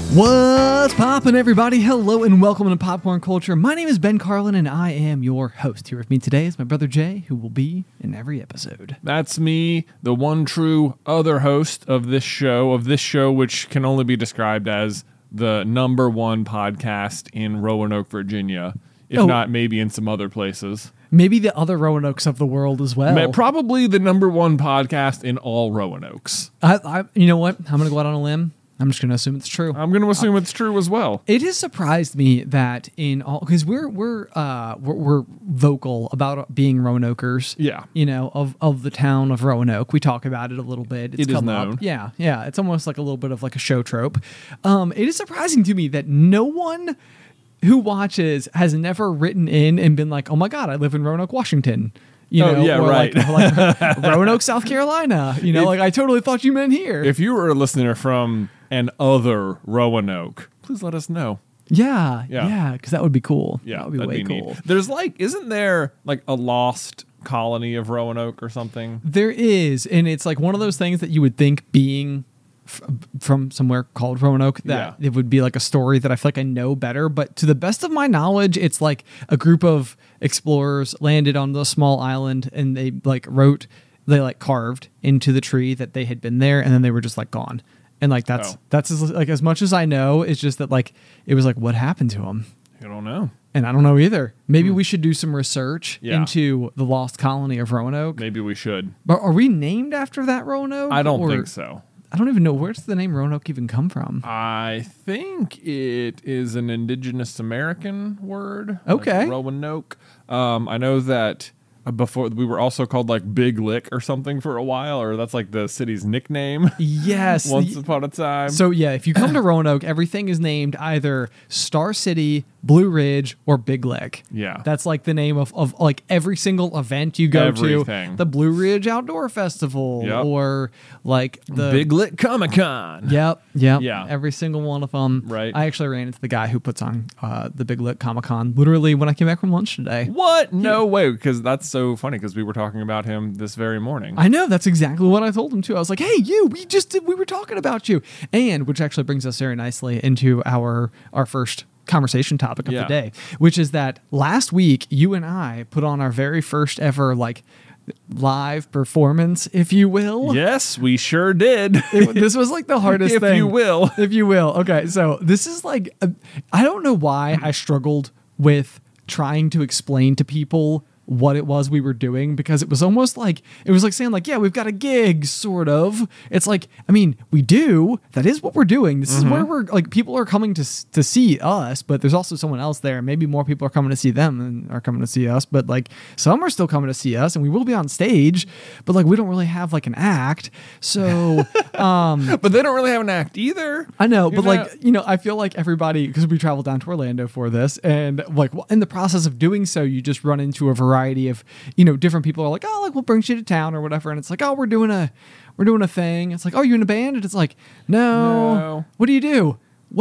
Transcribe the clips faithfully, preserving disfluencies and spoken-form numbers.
What's poppin', everybody? Hello and welcome to Popcorn Culture. My name is Ben Carlin and I am your host. Here with me today is my brother Jay, who will be in every episode. That's me, the one true other host of this show, of this show which can only be described as the number one podcast in Roanoke, Virginia, if Oh. not maybe in some other places. Maybe the other Roanokes of the world as well. Ma- Probably the number one podcast in all Roanokes. I, I, you know what? I'm going to go out on a limb. I'm just going to assume it's true. I'm going to assume it's true as well. It has surprised me that in all, because we're we're uh we're, we're vocal about being Roanokers. Yeah. You know, of of the town of Roanoke. We talk about it a little bit. It's It is come known. up. Yeah, yeah. It's almost like a little bit of like a show trope. Um, it is surprising to me that no one who watches has never written in and been like, "Oh my God, I live in Roanoke, Washington." You Oh, know, yeah, or right. Like, like Roanoke, South Carolina. You know, If- like I totally thought you meant here. If you were a listener from an other Roanoke, please let us know. yeah, Yeah. yeah, because that would be cool. Yeah, that would be that'd way be cool. neat. There's like, isn't there like a lost colony of Roanoke or something? There is, and it's like one of those things that you would think being f- from somewhere called Roanoke that Yeah. it would be like a story that I feel like I know better. But to the best of my knowledge, it's like a group of explorers landed on the small island and they like wrote, they like carved into the tree that they had been there, and then they were just like gone. And like that's Oh. that's as, like as much as I know. It's just that like it was like what happened to them. I don't know. And I don't know either. Maybe we should do some research Yeah. into the lost colony of Roanoke. Maybe we should. But are we named after that Roanoke? I don't Or- think so. I don't even know. Where does the name Roanoke even come from? I think it is an indigenous American word. Okay. Like Roanoke. Um, I know that uh, before we were also called like Big Lick or something for a while, or that's like the city's nickname Yes. once y- upon a time. So yeah, if you come to Roanoke, everything is named either Star City, Blue Ridge, or Big Lick. Yeah. That's like the name of, of like every single event you go Everything. to. The Blue Ridge Outdoor Festival. Yep. Or like the Big Lick Comic Con. Yep, yep. Yeah. Every single one of them. Right. I actually ran into the guy who puts on uh, the Big Lick Comic Con literally when I came back from lunch today. What? No way. Because that's so funny because we were talking about him this very morning. I know, that's exactly what I told him too. I was like, "Hey, you, we just did, we were talking about you," and which actually brings us very nicely into our our first conversation topic of Yeah. the day, which is that last week you and I put on our very first ever like live performance, if you will. Yes, we sure did. It- this was like the hardest If thing, you will. if you will. Okay, so this is like a, I don't know why I struggled with trying to explain to people what it was we were doing, because it was almost like it was like saying like, yeah, we've got a gig, sort of. It's like, I mean, we do. That is what we're doing. This is where we're like, people are coming to s- to see us, but there's also someone else there. Maybe more people are coming to see them and are coming to see us, but like some are still coming to see us, and we will be on stage, but like we don't really have like an act. So um But they don't really have an act either. I know, You're but like, not- you know, I feel like everybody, because we traveled down to Orlando for this, and like in the process of doing so, you just run into a variety of, you know, different people are like, oh, like we'll bring you to town or whatever, and it's like, oh, we're doing a, we're doing a thing. It's like, oh, you in a band? And it's like, no. No. What do you do?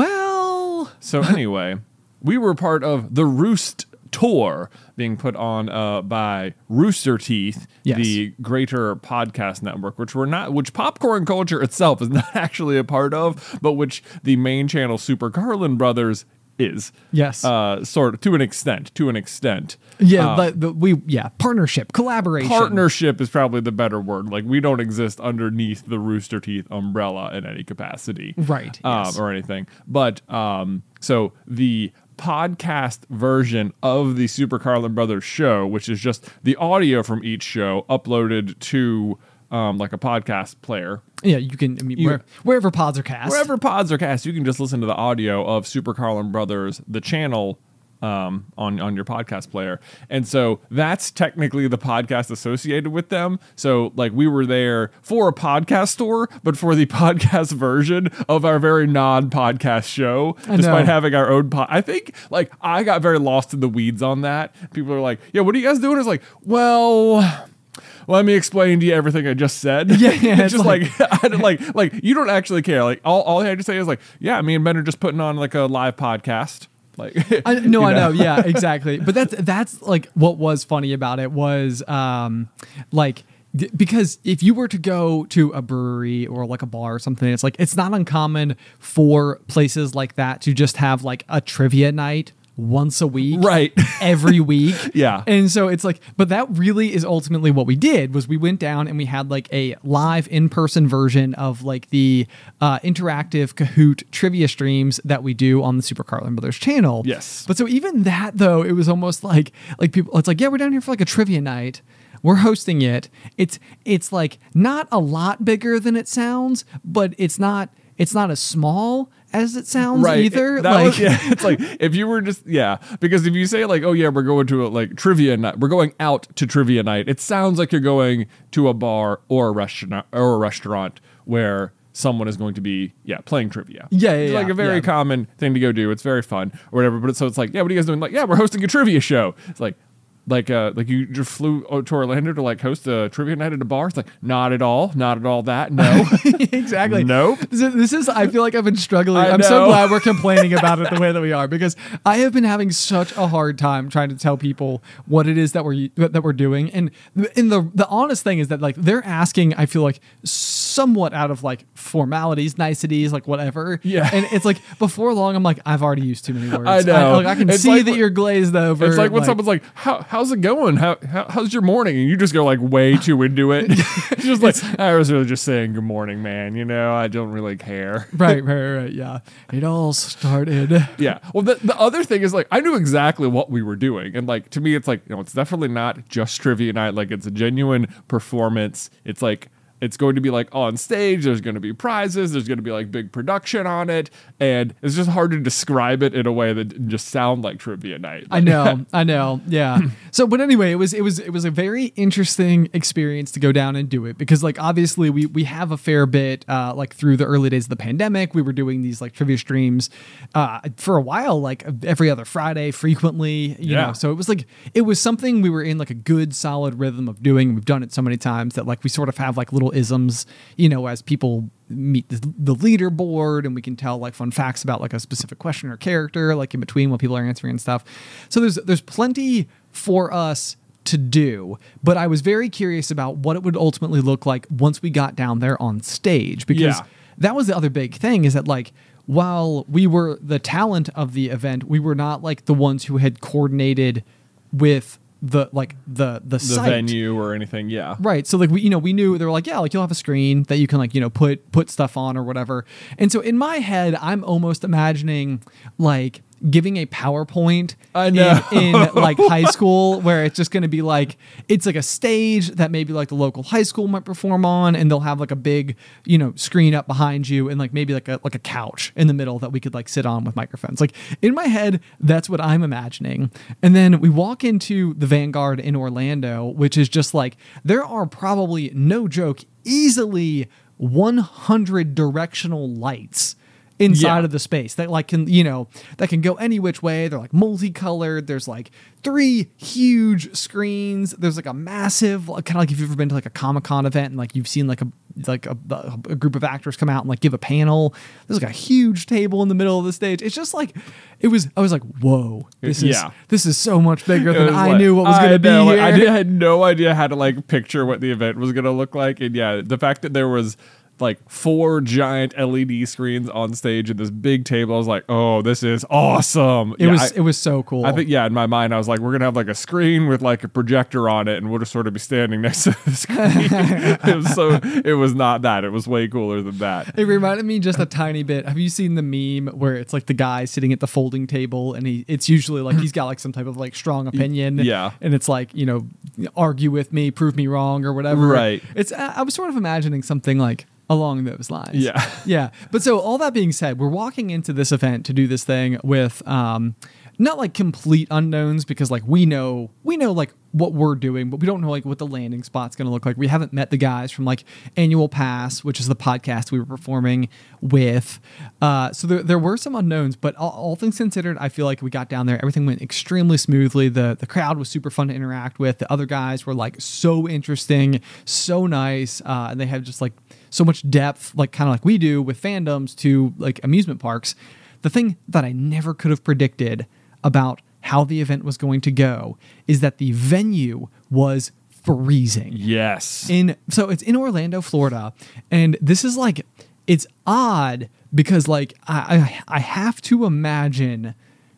Well, So anyway, we were part of the Roost Tour being put on uh, by Rooster Teeth, Yes. the Greater Podcast Network, which we're not, which Popcorn Culture itself is not actually a part of, but which the main channel Super Carlin Brothers is. Yes. Uh, sort of to an extent. To an extent. yeah, Uh, but, but we, yeah, partnership, collaboration, Partnership is probably the better word. Like, we don't exist underneath the Rooster Teeth umbrella in any capacity. Right, Um, yes. Or anything. But, um, so the podcast version of the Super Carlin Brothers show, which is just the audio from each show uploaded to, um, like a podcast player. Yeah, you can, I mean, You- where, wherever pods are cast. Wherever pods are cast, you can just listen to the audio of Super Carlin Brothers, the channel, um, on, on your podcast player. And so that's technically the podcast associated with them. So like we were there for a podcast store, but for the podcast version of our very non-podcast show, I despite know. having our own pod. I think like I got very lost in the weeds on that. People are like, yeah, what are you guys doing? It's like, well, let me explain to you everything I just said. Yeah, yeah, it's it's just like- like, I don't, like, like you don't actually care. Like all, all I had to say is like, yeah, me and Ben are just putting on like a live podcast. Like, I, no, you I know. Yeah, exactly. But that's, that's like what was funny about it was, um, like, D- Because if you were to go to a brewery or like a bar or something, it's like it's not uncommon for places like that to just have like a trivia night once a week, Right. every week. Yeah. And so it's like, but that really is ultimately what we did was we went down and we had like a live in-person version of like the uh, interactive Kahoot trivia streams that we do on the Super Carlin Brothers channel. Yes. But so even that though, it was almost like, like people, it's like, yeah, we're down here for like a trivia night. We're hosting it. It's, it's like not a lot bigger than it sounds, but it's not, it's not as small as it sounds Right. either. That like, was, yeah, it's like if you were just yeah, because if you say like, oh yeah, we're going to a like trivia night, we're going out to trivia night. It sounds like you're going to a bar or a restaurant or a restaurant where someone is going to be yeah playing trivia. Yeah, yeah, it's like yeah, a very yeah. common thing to go do. It's very fun or whatever. But it's, so it's like yeah, what are you guys doing? Like yeah, we're hosting a trivia show. It's like. Like uh, like you just flew to Orlando to like host a trivia night at a bar. It's like not at all, not at all that. No, exactly. Nope. This is, this is. I feel like I've been struggling. I I'm so know. glad we're complaining about it the way that we are because I have been having such a hard time trying to tell people what it is that we're that we're doing. And in the the honest thing is that like they're asking. I feel like somewhat out of like formalities, niceties, like whatever. Yeah. And it's like before long, I'm like I've already used too many words. I know. like, I can It's see like that when- you're glazed over. It's like when someone's like, How, how's it going? How, how how's your morning? And you just go like way too into it. It's just like I was really just saying good morning, man. You know, I don't really care. right, right, right. Yeah. It all started. Yeah. Well, the, the other thing is like I knew exactly what we were doing, and like to me, it's like you know, it's definitely not just trivia night. Like it's a genuine performance. It's like. It's going to be like on stage. There's going to be prizes. There's going to be like big production on it, and it's just hard to describe it in a way that didn't just sound like trivia night. I know, I know, yeah. So, but anyway, it was it was it was a very interesting experience to go down and do it because, like, obviously we we have a fair bit, uh, like through the early days of the pandemic, we were doing these like trivia streams, uh, for a while, like every other Friday, frequently, you Yeah. know. So it was like it was something we were in like a good solid rhythm of doing. We've done it so many times that like we sort of have like little isms, you know, as people meet the, the leaderboard and we can tell like fun facts about like a specific question or character, like in between while people are answering and stuff. So there's there's plenty for us to do, but I was very curious about what it would ultimately look like once we got down there on stage because Yeah. that was the other big thing is that like while we were the talent of the event, we were not like the ones who had coordinated with the like the the, the site. venue or anything. Yeah. Right. So like we, you know, we knew they were like, yeah, like you'll have a screen that you can like, you know, put put stuff on or whatever. And so in my head, I'm almost imagining like giving a PowerPoint I know. in, in like high school where it's just going to be like it's like a stage that maybe like the local high school might perform on and they'll have like a big, you know, screen up behind you and like maybe like a like a couch in the middle that we could like sit on with microphones. Like in my head, that's what I'm imagining. And then we walk into the Vanguard in Orlando, which is just like there are probably no joke easily one hundred directional lights inside Yeah. of the space that like can, you know, that can go any which way. They're like multicolored. There's like three huge screens. There's like a massive, kind of like if you've ever been to like a Comic-Con event and like you've seen like a like a, a group of actors come out and like give a panel. There's like a huge table in the middle of the stage. It's just like it was. I was like, whoa, this is Yeah. this is so much bigger It than was I like- knew what was I going to be know, here. like, I did, had no idea how to like picture what the event was going to look like, and yeah, the fact that there was like four giant L E D screens on stage and this big table, I was like, oh, this is awesome. It Yeah, was I- it was so cool. I think, yeah, in my mind, I was like, we're going to have like a screen with like a projector on it, and we'll just sort of be standing next to the screen. It was so, it was not that. It was way cooler than that. It reminded me just a tiny bit. Have you seen the meme where it's like the guy sitting at the folding table and he it's usually like he's got like some type of like strong opinion. yeah. And it's like, you know, argue with me, prove me wrong or whatever. Right. It's I I was sort of imagining something like along those lines. Yeah. Yeah. But so all that being said, we're walking into this event to do this thing with um not like complete unknowns because like we know we know like what we're doing, but we don't know like what the landing spot's going to look like. We haven't met the guys from like Annual Pass, which is the podcast we were performing with. Uh, so there, there were some unknowns, but all, all things considered, I feel like we got down there. Everything went extremely smoothly. The the crowd was super fun to interact with. The other guys were like so interesting, so nice, uh, and they had just like so much depth, like kind of like we do with fandoms to like amusement parks. The thing that I never could have predicted about how the event was going to go is that the venue was freezing. Yes. In so it's in Orlando, Florida, and this is like it's odd because like I I, I have to imagine.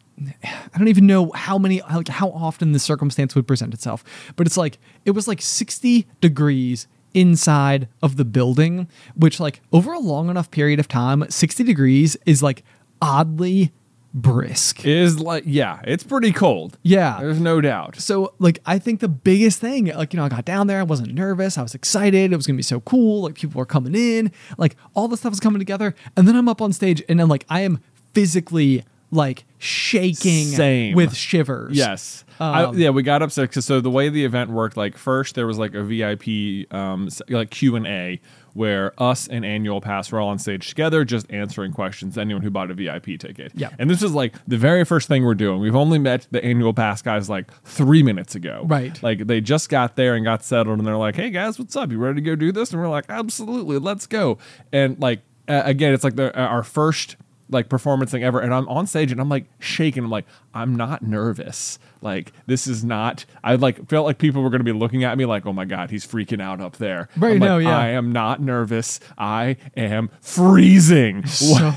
I don't even know how many, like how often this circumstance would present itself, but it's like, it was like sixty degrees inside of the building, which like over a long enough period of time, sixty degrees is like oddly brisk. Is like, yeah, it's pretty cold. Yeah. There's no doubt. So like, I think the biggest thing, like, you know, I got down there, I wasn't nervous. I was excited. It was going to be so cool. Like people were coming in, like all the stuff was coming together. And then I'm up on stage and then like, I am physically like shaking Same. with shivers. Yes. Um, I, yeah, we got upset because so the way the event worked, like first there was like a V I P um, s- like Q and A where us and Annual Pass were all on stage together, just answering questions to anyone who bought a V I P ticket. Yeah. And this is like the very first thing we're doing. We've only met the Annual Pass guys like three minutes ago. Right. Like they just got there and got settled, and they're like, "Hey guys, what's up? You ready to go do this?" And we're like, "Absolutely, let's go." And like uh, again, it's like the, uh, our first like performance thing ever, and I'm on stage and I'm like shaking. I'm like, I'm not nervous. Like this is not. I like felt like people were going to be looking at me like, oh my god, he's freaking out up there. Right, I'm no, like, yeah. I am not nervous. I am freezing. So,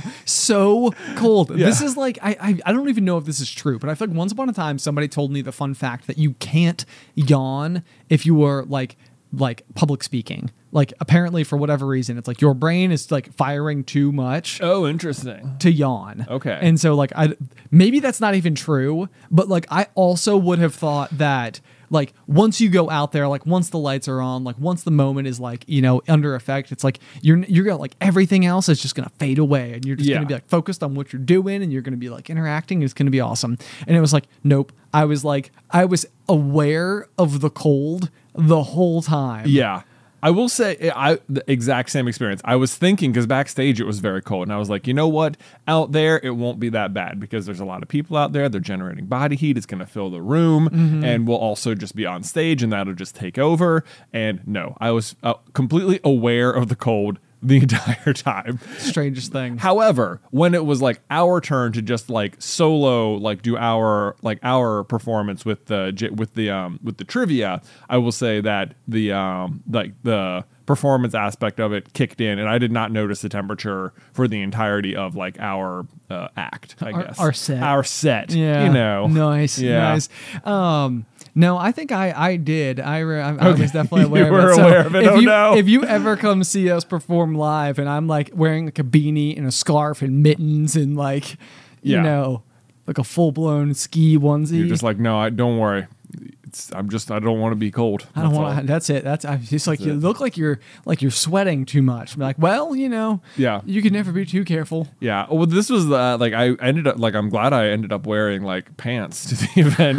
so cold. Yeah. This is like, I, I I don't even know if this is true, but I feel like once upon a time, somebody told me the fun fact that you can't yawn if you were like, like public speaking. Like apparently for whatever reason, it's like your brain is like firing too much Oh, interesting. to yawn. Okay. And so like I maybe that's not even true, but like I also would have thought that like once you go out there, like once the lights are on, like once the moment is like, you know, under effect, it's like you're you're gonna like everything else is just gonna fade away and you're just Yeah. gonna be like focused on what you're doing and you're gonna be like interacting. It's gonna be awesome. And it was like, nope. I was like I was aware of the cold the whole time. Yeah. I will say I the exact same experience. I was thinking because backstage it was very cold, and I was like, you know what? Out there it won't be that bad because there's a lot of people out there. They're generating body heat. It's going to fill the room, Mm-hmm. and we'll also just be on stage, and that'll just take over. And no, I was uh, completely aware of the cold the entire time. Strangest thing. However, when it was like our turn to just like solo, like do our like our performance with the j- with the um with the trivia, I will say that the um like the performance aspect of it kicked in, and I did not notice the temperature for the entirety of like our uh, act. I Our- guess our set. our set. Yeah. you know, Nice. Yeah. Nice. Um, no, I think I, I did. I, re- I, I Okay. was definitely You aware were of it. So aware of it. If Oh, you, no. If you ever come see us perform live and I'm like wearing like a beanie and a scarf and mittens and like, you Yeah. know, like a full blown ski onesie. You're just like, no, I don't worry. It's, I'm just I don't want to be cold. I don't That's want all. to. That's it. That's I just like That's you it. look like you're like you're sweating too much. I'm like, well, you know, Yeah. you can never be too careful. Yeah. Well, this was uh, like I ended up like I'm glad I ended up wearing like pants to the event.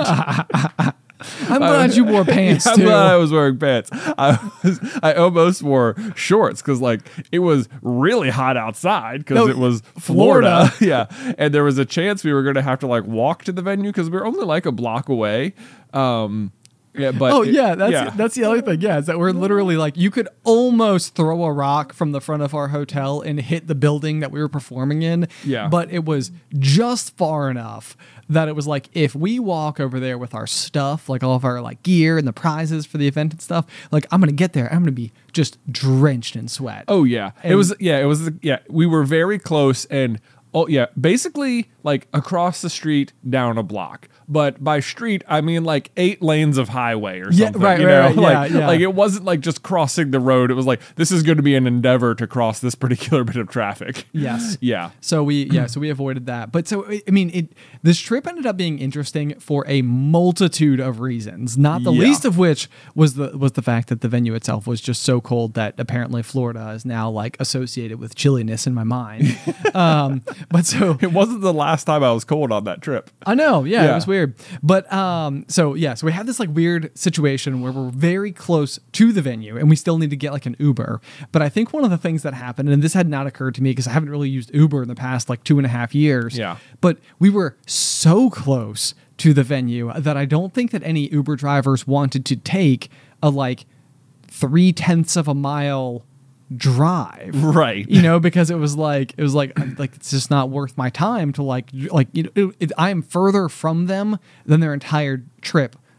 I'm glad you wore pants I'm too. glad I was wearing pants. I was I almost wore shorts because like it was really hot outside because No, it was Florida. Florida. Yeah, and there was a chance we were going to have to like walk to the venue because we were only like a block away. Um, yeah, but Oh it- yeah, that's yeah. that's the other thing. Yeah, is that we're literally like you could almost throw a rock from the front of our hotel and hit the building that we were performing in. Yeah. But it was just far enough that it was like if we walk over there with our stuff, like all of our like gear and the prizes for the event and stuff, like I'm gonna get there, I'm gonna be just drenched in sweat. Oh yeah, it And- was yeah, it was yeah. We were very close, and oh yeah, basically like across the street, down a block. But by street, I mean like eight lanes of highway or Yeah, something. right, you right, know? right, like, yeah, yeah. like it wasn't like just crossing the road. It was like this is going to be an endeavor to cross this particular bit of traffic. Yes. Yeah. So we yeah, so we avoided that. But so I I mean it this trip ended up being interesting for a multitude of reasons, not the Yeah. least of which was the was the fact that the venue itself was just so cold that apparently Florida is now like associated with chilliness in my mind. um but so It wasn't the last time I was cold on that trip. I know, yeah, it Yeah. was weird. But um, so yeah, so we have this like weird situation where we're very close to the venue and we still need to get like an Uber. But I think one of the things that happened, and this had not occurred to me because I haven't really used Uber in the past like two and a half years. Yeah. But we were so close to the venue that I don't think that any Uber drivers wanted to take a like three tenths of a mile drive. Right. You know, because it was like it was like like it's just not worth my time to like like you know it, it, I am further from them than their entire trip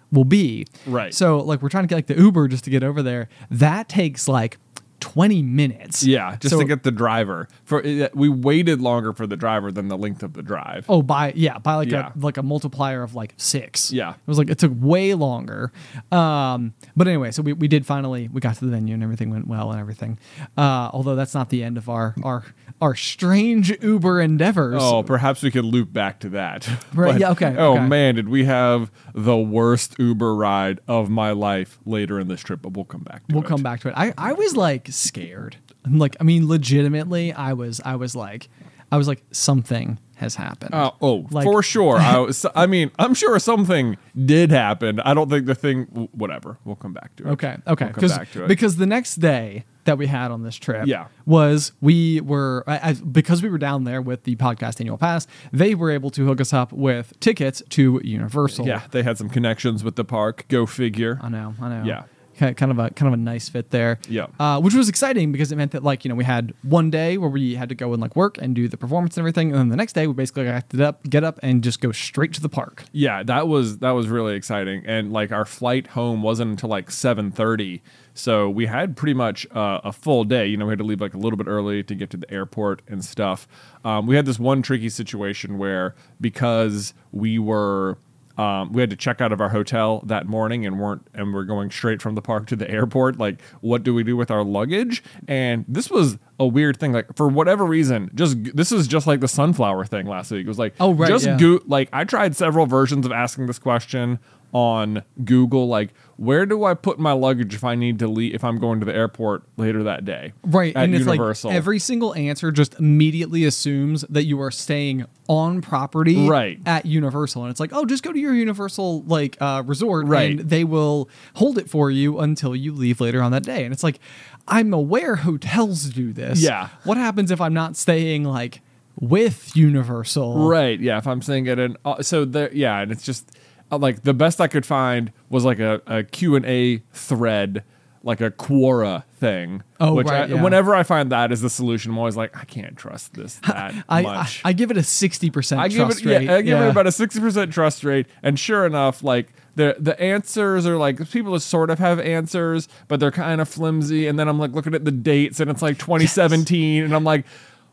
will be. Right. So like we're trying to get like the Uber just to get over there. That takes like twenty minutes. Yeah, just So- to get the driver. For we waited longer for the driver than the length of the drive. Oh, by yeah, by like Yeah. a like a multiplier of like six. Yeah. it was like it took way longer. Um, but anyway, so we, we did finally we got to the venue and everything went well and everything. Uh, although that's not the end of our our our strange Uber endeavors. Oh, perhaps we could loop back to that. Right, But, yeah, okay, Oh okay. man, did we have the worst Uber ride of my life later in this trip? But we'll come back to We'll it. come back to it. I, I was like scared. Like I mean, legitimately, I was I was like I was like something has happened. Uh, oh, Like- for sure. I, was, I mean, I'm sure something did happen. I don't think the thing. Whatever. We'll come back to it. Okay, okay. We'll come Because back to it. because the next day that we had on this trip Yeah. was we were I, I, because we were down there with the podcast annual pass, they were able to hook us up with tickets to Universal. yeah, they had some connections with the park. Go figure. I know, I know. Yeah. Ki- Kind of a kind of a nice fit there. Yeah. Uh, which was exciting because it meant that like, you know, we had one day where we had to go and like work and do the performance and everything. And then the next day we basically got to up, get up and just go straight to the park. Yeah, that was that was really exciting, and like our flight home wasn't until like seven thirty, so we had pretty much uh, a full day. You know, we had to leave like a little bit early to get to the airport and stuff. Um, we had this one tricky situation where because we were. Um, we had to check out of our hotel that morning and weren't and we're going straight from the park to the airport. Like, what do we do with our luggage? And this was a weird thing. Like, for whatever reason, just this is just like the sunflower thing last week. It was like, Oh, right, just yeah. go like I tried several versions of asking this question on Google, like, where do I put my luggage if I need to leave if I'm going to the airport later that day? Right. At and it's Universal. like every single answer just immediately assumes that you are staying on property Right. at Universal. And it's like, oh, just go to your Universal like uh, resort Right. and they will hold it for you until you leave later on that day. And it's like, I'm aware hotels do this. Yeah. What happens if I'm not staying like with Universal? Right. Yeah. If I'm saying it, and uh, so there, yeah, and it's just uh, like the best I could find was like a, a Q and A thread, like a Quora thing. Oh, which right, I, yeah. whenever I find that as the solution, I'm always like, I can't trust this that I, I, much. I give it a sixty percent I give trust it, yeah, rate. I give Yeah. it about a sixty percent trust rate, and sure enough, like the the answers are like people sort of have answers, but they're kind of flimsy. And then I'm like looking at the dates, and it's like twenty seventeen, and I'm like,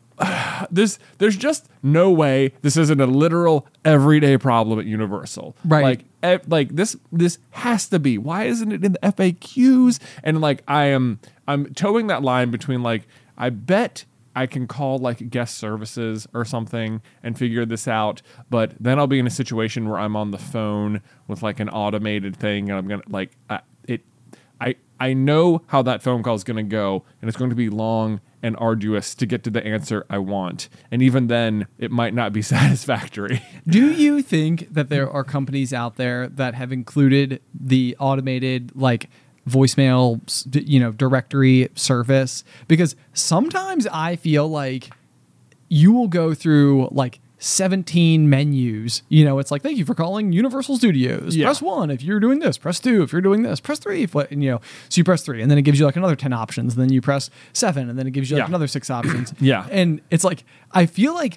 this there's just no way this isn't a literal everyday problem at Universal. Right. Like e- like this this has to be. Why isn't it in the F A Qs? And like I am I'm towing that line between like I bet I can call like guest services or something and figure this out, but then I'll be in a situation where I'm on the phone with like an automated thing and I'm going to like I, it I I know how that phone call is going to go, and it's going to be long and arduous to get to the answer I want. And even then, it might not be satisfactory. Do you think that there are companies out there that have included the automated like voicemail, s- d- you know, directory service? Because sometimes I feel like you will go through like seventeen menus. You know, it's like, thank you for calling Universal Studios. Yeah. Press one if you're doing this. Press two if you're doing this. Press three if what, and, you know, so you press three, and then it gives you like another ten options. And then you press seven, and then it gives you like Yeah. another six options. Yeah. And it's like, I feel like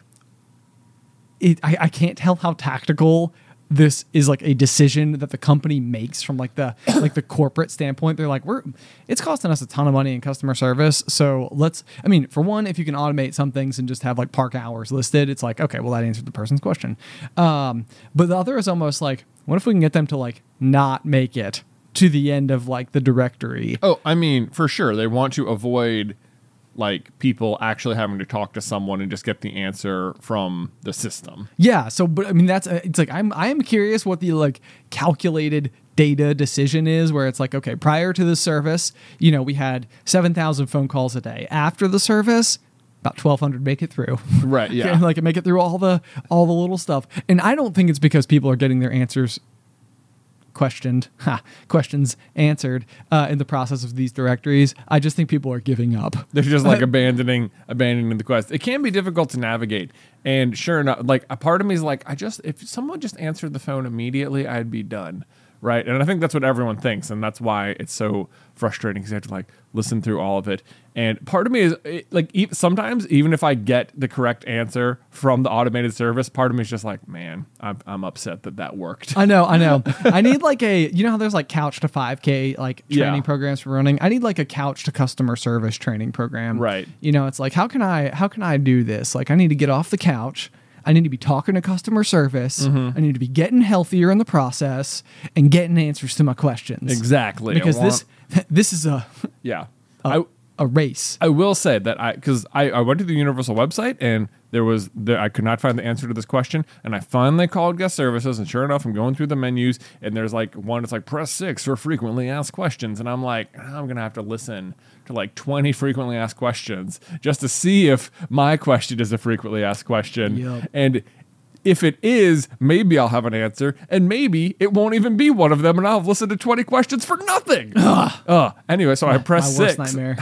it, I, I can't tell how tactical this is like a decision that the company makes from like the like the corporate standpoint. They're like, we're it's costing us a ton of money in customer service, so let's I mean, for one, if you can automate some things and just have like park hours listed, it's like, okay, well, that answered the person's question. Um but the other is almost like, what if we can get them to like not make it to the end of like the directory? Oh, I mean, for sure. They want to avoid like people actually having to talk to someone and just get the answer from the system. Yeah. So, but I mean, that's uh, it's like I'm I am curious what the like calculated data decision is, where it's like, okay, prior to the service, you know, we had seven thousand phone calls a day. After the service, about twelve hundred make it through. Right, yeah. Okay, like make it through all the all the little stuff. And I don't think it's because people are getting their answers questioned, ha, questions answered uh, in the process of these directories. I just think people are giving up. They're just like abandoning abandoning the quest. It can be difficult to navigate. And sure enough, like a part of me is like, I just if someone just answered the phone immediately, I'd be done. right? And I think that's what everyone thinks, and that's why it's so frustrating because you have to like listen through all of it. And part of me is it, like e- sometimes even if I get the correct answer from the automated service, part of me is just like, man, I'm, I'm upset that that worked. I know, I know. I need like a, you know how there's like couch to five K like training Yeah. programs for running. I need like a couch to customer service training program. Right. You know, it's like how can I how can I do this? Like I need to get off the couch. I need to be talking to customer service. Mm-hmm. I need to be getting healthier in the process and getting answers to my questions. Exactly. I Because want- this this is a yeah. a, I, a race. I will say that I, because I, I went to the Universal website and there was, there, I could not find the answer to this question. And I finally called guest services. And sure enough, I'm going through the menus and there's like one, it's like press six for frequently asked questions. And I'm like, I'm going to have to listen to like twenty frequently asked questions just to see if my question is a frequently asked question. Yep. And if it is, maybe I'll have an answer, and maybe it won't even be one of them, and I'll have listened to twenty questions for nothing. Ugh. Anyway, so I press My worst six. nightmare.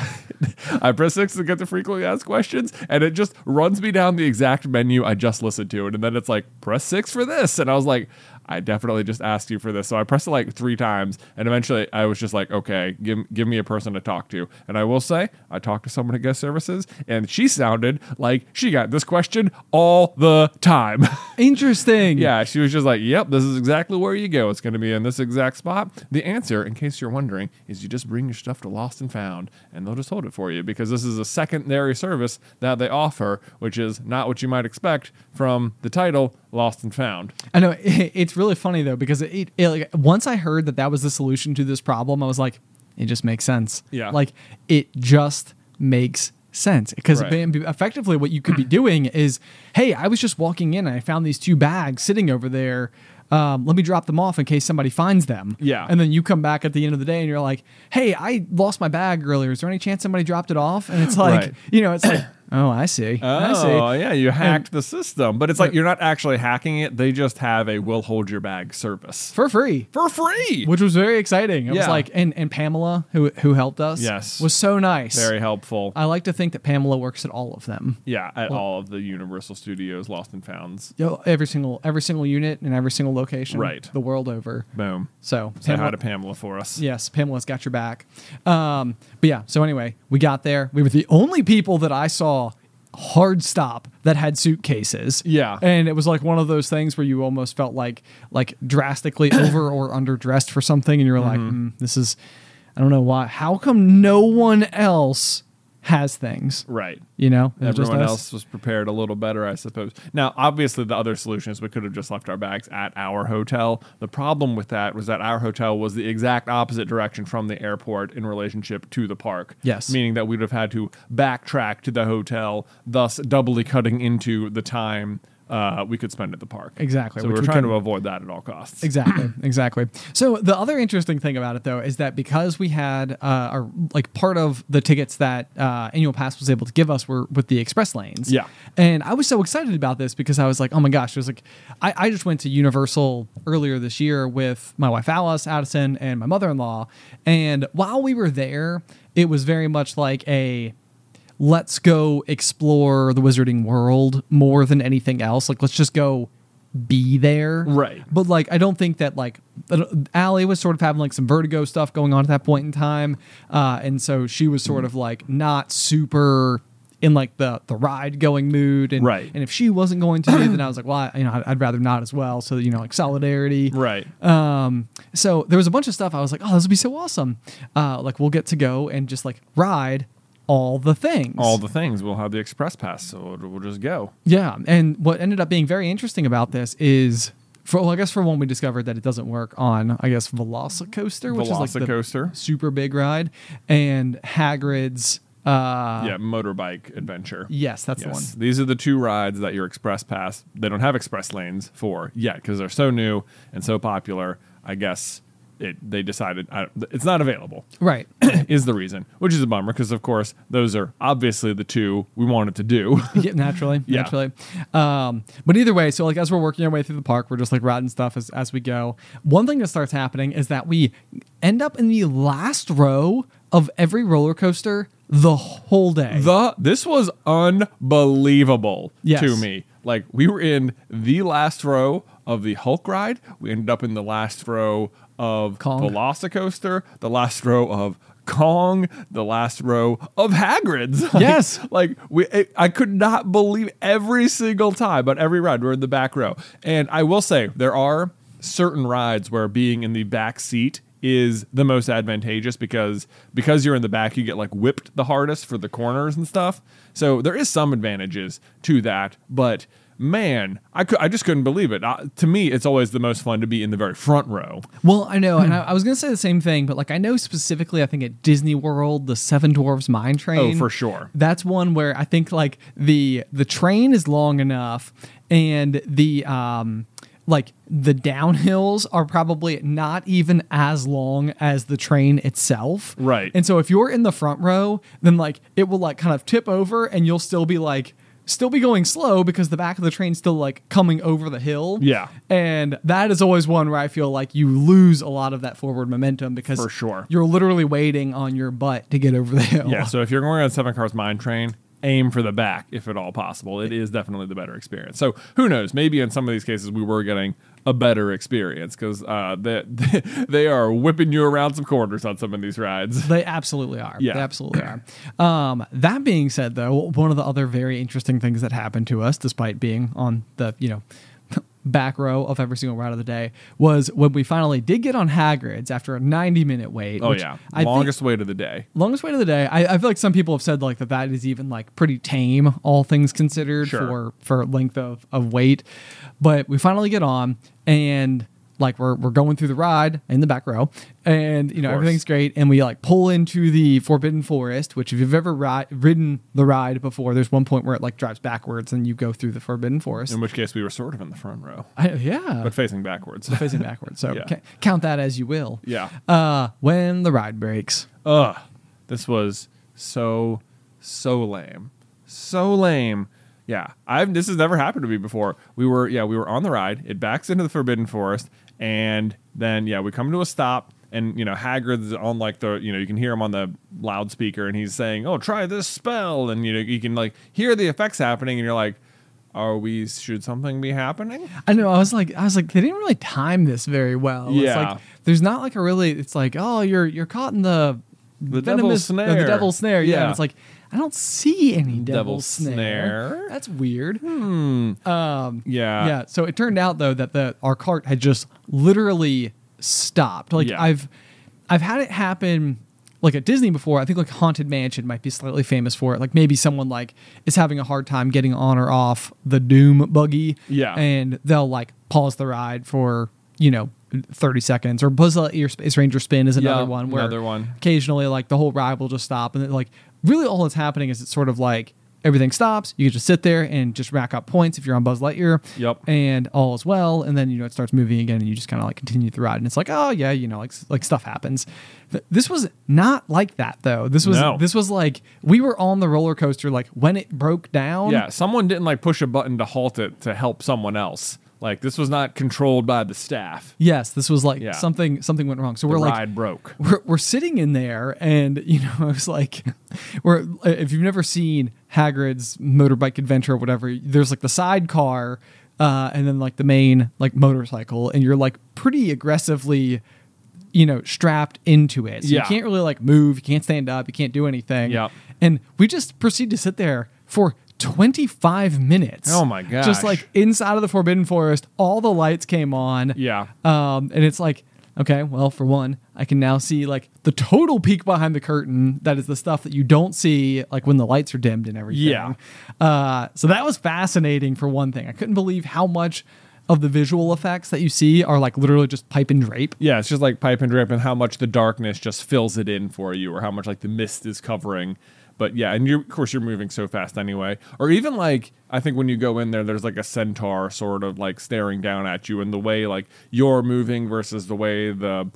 I press six to get the frequently asked questions, and it just runs me down the exact menu I just listened to. And then it's like, press six for this. And I was like, I definitely just asked you for this. So I pressed it like three times, and eventually I was just like, okay, give, give me a person to talk to. And I will say, I talked to someone at guest services, and she sounded like she got this question all the time. Interesting. Yeah, she was just like, yep, this is exactly where you go. It's going to be in this exact spot. The answer, in case you're wondering, is you just bring your stuff to Lost and Found, and they'll just hold it for you, because this is a secondary service that they offer, which is not what you might expect from the title, Lost and Found. I know it, it's really funny though because it, it like once I heard that that was the solution to this problem, I was like, it just makes sense. Yeah. like it just makes sense because Right. effectively what you could be doing is, hey, I was just walking in and I found these two bags sitting over there. Um, let me drop them off in case somebody finds them. Yeah. And then you come back at the end of the day and you're like, hey, I lost my bag earlier. Is there any chance somebody dropped it off? And it's like, Right. you know, it's like, oh, I see. I see. Oh, yeah, you hacked the system. But it's like you're not actually hacking it. They just have a will hold your bag service. For free. For free. Which was very exciting. It was Yeah. like, and, and Pamela, who who helped us, Yes. was so nice. Very helpful. I like to think that Pamela works at all of them. Yeah, at all of the Universal Studios Lost and Founds. Yo, every single every single unit and every single location, Right. the world over. Boom. So, Say hi Pamela- to Pamela for us. yes, Pamela's got your back. Um, but yeah, so anyway, we got there. We were the only people that I saw hard stop that had suitcases. Yeah. And it was like one of those things where you almost felt like like drastically over or underdressed for something, and you were like, mm, this is, I don't know why. How come no one else has things? Right. You know, It was just Everyone us. else was prepared a little better, I suppose. Now, obviously, the other solution is we could have just left our bags at our hotel. The problem with that was that our hotel was the exact opposite direction from the airport in relationship to the park. Yes. Meaning that we'd have had to backtrack to the hotel, thus doubly cutting into the time uh, we could spend at the park. Exactly, So we which were we trying couldn't- to avoid that at all costs. Exactly, exactly. So the other interesting thing about it, though, is that because we had uh, our like part of the tickets that uh, Annual Pass was able to give us were with the express lanes. Yeah. And I was so excited about this because I was like, oh my gosh, it was like I, I just went to Universal earlier this year with my wife Alice, Addison, and my mother-in-law, and while we were there, it was very much like a let's go explore the Wizarding World more than anything else. Like, let's just go be there. Right. But, like, I don't think that, like, Allie was sort of having, like, some vertigo stuff going on at that point in time. Uh, and so she was sort of, like, not super in, like, the, the ride-going mood. And, Right. and if she wasn't going to, then I was like, well, I, you know, I'd, I'd rather not as well. So, you know, like, solidarity. Right. Um, so there was a bunch of stuff I was like, oh, this would be so awesome. Uh, like, we'll get to go and just, like, ride all the things. All the things. We'll have the express pass, so we'll just go. Yeah, and what ended up being very interesting about this is, for well, I guess for one, we discovered that it doesn't work on, I guess, Velocicoaster, which is like the Velocicoaster. super big ride, and Hagrid's. Uh, Yeah, motorbike adventure. Yes, that's Yes. the one. These are the two rides that your express pass, they don't have express lanes for yet because they're so new and so popular. I guess it they decided uh, it's not available. Right. Is the reason, which is a bummer because of course those are obviously the two we wanted to do. Yeah, naturally, Yeah. naturally. Um, but either way, so like as we're working our way through the park, we're just like riding stuff as, as we go. One thing that starts happening is that we end up in the last row of every roller coaster the whole day. The this was unbelievable Yes. to me. Like we were in the last row of the Hulk ride. We ended up in the last row of Kong. Velocicoaster, the last row of Kong, the last row of Hagrid's. Like, Yes. like we, it, I could not believe every single time, but every ride we're in the back row. And I will say there are certain rides where being in the back seat is the most advantageous because because you're in the back, you get like whipped the hardest for the corners and stuff. So there is some advantages to that, but man, I could, I just couldn't believe it. Uh, to me, it's always the most fun to be in the very front row. Well, I know, and I, I was going to say the same thing, but like I know specifically, I think at Disney World, the Seven Dwarfs Mine Train. Oh, for sure. That's one where I think like the the train is long enough, and the um like the downhills are probably not even as long as the train itself. Right. And so if you're in the front row, then like it will like kind of tip over, and you'll still be like. Still be going slow because the back of the train's still like coming over the hill. Yeah. And that is always one where I feel like you lose a lot of that forward momentum because For sure. you're literally waiting on your butt to get over the hill. Yeah, so if you're going on Seven Cars Mine Train, aim for the back if at all possible. It is definitely the better experience. So who knows? Maybe in some of these cases we were getting a better experience because uh, they, they are whipping you around some corners on some of these rides. They absolutely are. Yeah. They absolutely are. Um, that being said, though, one of the other very interesting things that happened to us, despite being on the, you know, back row of every single ride of the day, was when we finally did get on Hagrid's after a ninety minute wait. Oh, which yeah. I Longest think, wait of the day. Longest wait of the day. I, I feel like some people have said like that that is even like pretty tame, all things considered, Sure. for for length of, of wait. But we finally get on, and like we're we're going through the ride in the back row, and you know course. everything's great, and we like pull into the Forbidden Forest, which if you've ever ri- ridden the ride before, there's one point where it like drives backwards and you go through the Forbidden Forest. In which case we were sort of in the front row, I, yeah, but facing backwards. facing backwards. So Yeah. ca- count that as you will. Yeah. Uh, when the ride breaks. Ugh. This was so, so lame. So lame. Yeah. I've this has never happened to me before. We were yeah, we were on the ride. It backs into the Forbidden Forest, and then yeah, we come to a stop, and you know, Hagrid's on like the you know, you can hear him on the loudspeaker, and he's saying, "Oh, try this spell." And you know, you can like hear the effects happening, and you're like, are we should something be happening? I know. I was like, I was like, they didn't really time this very well. It's Yeah. like there's not like a really. It's like, oh, you're you're caught in the The venomous, devil's uh, snare. the devil's snare. Yeah. Yeah. And it's like I don't see any devil's, Devil's snare. snare? That's weird. Hmm. Um, Yeah. yeah. So it turned out though that the our cart had just literally stopped. Like Yeah. I've I've had it happen. Like at Disney before, I think like Haunted Mansion might be slightly famous for it. Like maybe someone like is having a hard time getting on or off the Doom buggy. Yeah. And they'll like pause the ride for, you know, thirty seconds. Or Buzz Lightyear Space Ranger Spin is another Yeah, one where another one. occasionally like the whole ride will just stop. And then, like really all that's happening is it's sort of like everything stops. You can just sit there and just rack up points if you're on Buzz Lightyear. Yep. And all is well. And then, you know, it starts moving again and you just kind of like continue the ride. And it's like, oh yeah, you know, like like stuff happens. Th- This was not like that though. This was No. this was like we were on the roller coaster like when it broke down. Yeah, someone didn't like push a button to halt it to help someone else. Like this was not controlled by the staff. Yes, this was like Yeah. something something went wrong. So The we're like ride broke. we're, we're sitting in there and you know I was like we're if you've never seen Hagrid's motorbike adventure or whatever, there's like the sidecar uh and then like the main like motorcycle, and you're like pretty aggressively you know strapped into it, so Yeah. you can't really like move, you can't stand up, you can't do anything. Yep. And we just proceed to sit there for twenty-five minutes. Oh my gosh. Just like inside of the Forbidden Forest, all the lights came on. Yeah. Um, and it's like, okay, well, for one, I can now see like the total peek behind the curtain. That is the stuff that you don't see like when the lights are dimmed and everything. Yeah. Uh, so that was fascinating for one thing. I couldn't believe how much of the visual effects that you see are like literally just pipe and drape. Yeah, it's just like pipe and drip and how much the darkness just fills it in for you or how much like the mist is covering. But yeah, and you of course you're moving so fast anyway. Or even like I think when you go in there, there's like a centaur sort of like staring down at you, and the way like you're moving versus the way the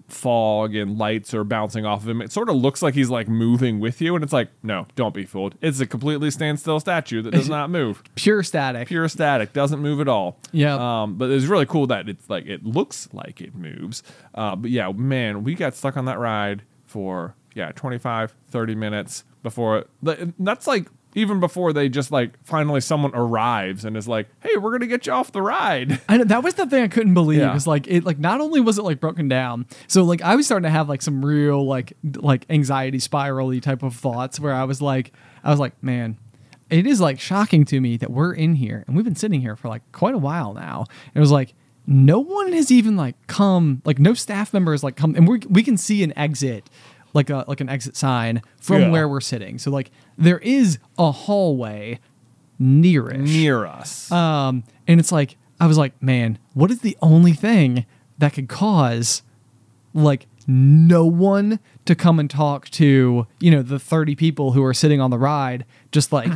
fog and lights are bouncing off of him, it sort of looks like he's like moving with you, and it's like, no, don't be fooled. It's a completely standstill statue that does not move. Pure static. Pure static, doesn't move at all. Yeah. Um, but it's really cool that it's like it looks like it moves. Uh, but yeah, man, we got stuck on that ride for yeah twenty-five, thirty minutes before. That's like even before they just like finally someone arrives and is like, hey, we're gonna get you off the ride. I know, that was the thing I couldn't believe. Yeah. Is like it like not only was it like broken down, so like I was starting to have like some real like like anxiety spiral-y type of thoughts where I was like I was like, man, it is like shocking to me that we're in here and we've been sitting here for like quite a while now. It was like no one has even like come, like no staff members like come, and we we can see an exit, like a like an exit sign from Yeah. where we're sitting. So like there is a hallway nearish. Near us. Um, and it's like, I was like, man, what is the only thing that could cause like no one to come and talk to, you know, the thirty people who are sitting on the ride, just like,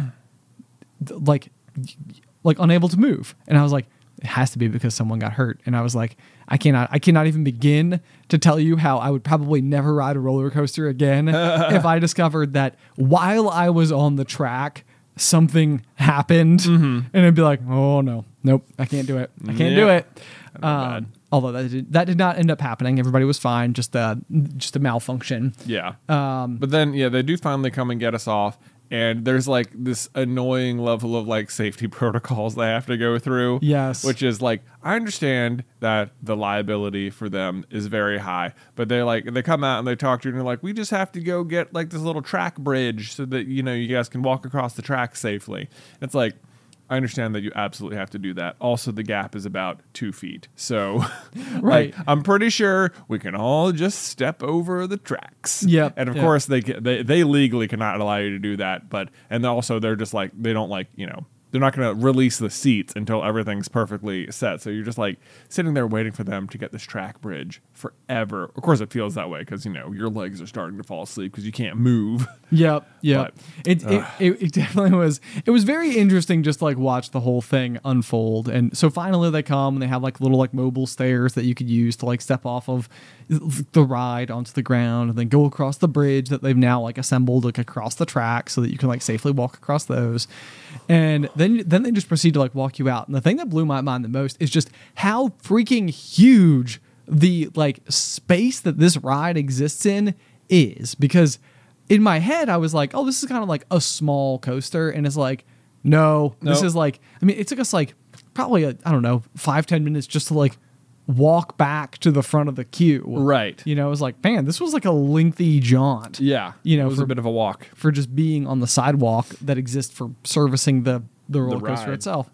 like, like unable to move. And I was like, it has to be because someone got hurt. And I was like, I cannot, I cannot even begin to tell you how I would probably never ride a roller coaster again if I discovered that while I was on the track, something happened, Mm-hmm. and I'd be like, oh no, nope, I can't do it. I can't do Yep. it. bad. Um, although that did, that did not end up happening. Everybody was fine. Just a just a malfunction. Yeah. Um, But then, yeah, they do finally come and get us off. And there's like this annoying level of like safety protocols they have to go through. Yes. Which is like, I understand that the liability for them is very high, but they like, they come out and they talk to you and they're like, we just have to go get like this little track bridge so that, you know, you guys can walk across the track safely. It's like, I understand that you absolutely have to do that. Also, the gap is about two feet. So, Right. like, I'm pretty sure we can all just step over the tracks. Yep. And of Yep. course, they, ca- they they legally cannot allow you to do that. But and also, they're just like, they don't like, you know, they're not going to release the seats until everything's perfectly set. So you're just like sitting there waiting for them to get this track bridge forever. Of course, it feels that way because, you know, your legs are starting to fall asleep because you can't move. Yep. Yep. But, It, it, it it definitely was. It was very interesting just to like watch the whole thing unfold. And so finally they come and they have like little like mobile stairs that you could use to like step off of the ride onto the ground and then go across the bridge that they've now like assembled like across the track so that you can like safely walk across those. And then then they just proceed to like walk you out. And the thing that blew my mind the most is just how freaking huge the like space that this ride exists in is, because in my head I was like, oh, this is kind of like a small coaster, and it's like, no, this Nope. is like, I mean, it took us like probably a, I don't know, five ten minutes just to like walk back to the front of the queue. Right. You know, it was like, man, this was like a lengthy jaunt. Yeah. You know, it was for, a bit of a walk. for just being on the sidewalk that exists for servicing the the roller coaster ride. itself.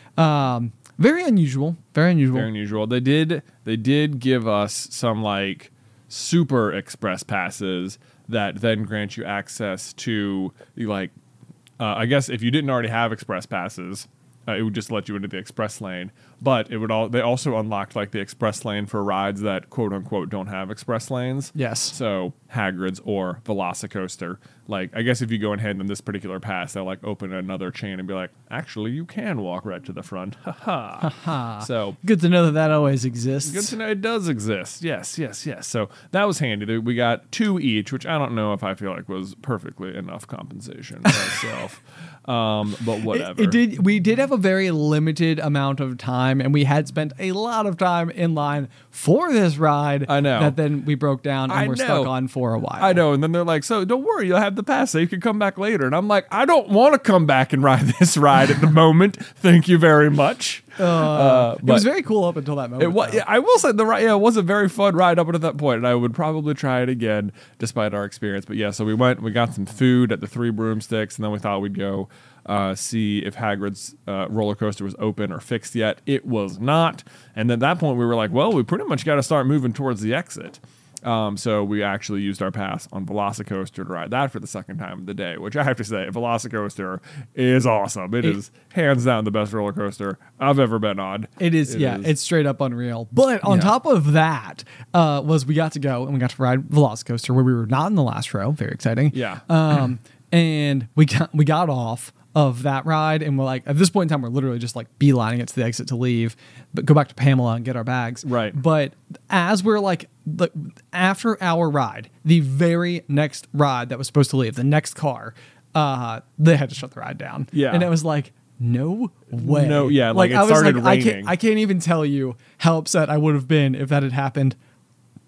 Um, very unusual. Very unusual. Very unusual. They did they did give us some like super express passes that then grant you access to like uh, I guess if you didn't already have express passes, uh, it would just let you into the express lane. But it would all they also unlocked like the express lane for rides that quote unquote don't have express lanes. Yes. So Hagrid's or Velocicoaster. Like I guess if you go and hand them this particular pass, they'll like open another chain and be like, actually you can walk right to the front. Ha ha. Ha. So Good to know that that always exists. good to know it does exist. Yes, yes, yes. So that was handy. We got two each, which I don't know if I feel like was perfectly enough compensation myself. Um, but whatever. It, it did. We did have a very limited amount of time, and we had spent a lot of time in line for this ride. I know. That then we broke down and I we're stuck know. on for a while. I know. And then they're like, so don't worry, you'll have the pass so you can come back later. And I'm like, I don't want to come back and ride this ride at the moment. Thank you very much. Uh, It was but- very cool up until that moment. It was, though. I will say the ride. Yeah, it was a very fun ride up until that point, and I would probably try it again, despite our experience. But yeah, so we went, we got some food at the Three Broomsticks, and then we thought we'd go uh, see if Hagrid's uh, roller coaster was open or fixed yet. It was not, and at that point we were like, well, we pretty much got to start moving towards the exit. Um, so we actually used our pass on Velocicoaster to ride that for the second time of the day, which I have to say, Velocicoaster is awesome. It, It- is hands down the best roller coaster I've ever been on. It is, It yeah, is. it's straight up unreal. But on Yeah. top of that, uh, was we got to go and we got to ride Velocicoaster where we were not in the last row. Very exciting. Yeah. Um, and we got we got off of that ride, and we're like, at this point in time, we're literally just like beelining it to the exit to leave, but go back to Pamela and get our bags. Right. But as we're like, the, after our ride, the very next ride that was supposed to leave, the next car, uh, they had to shut the ride down. Yeah. And it was like, no way. No, yeah, like, it I was started like, I raining. can't, I can't even tell you how upset I would have been if that had happened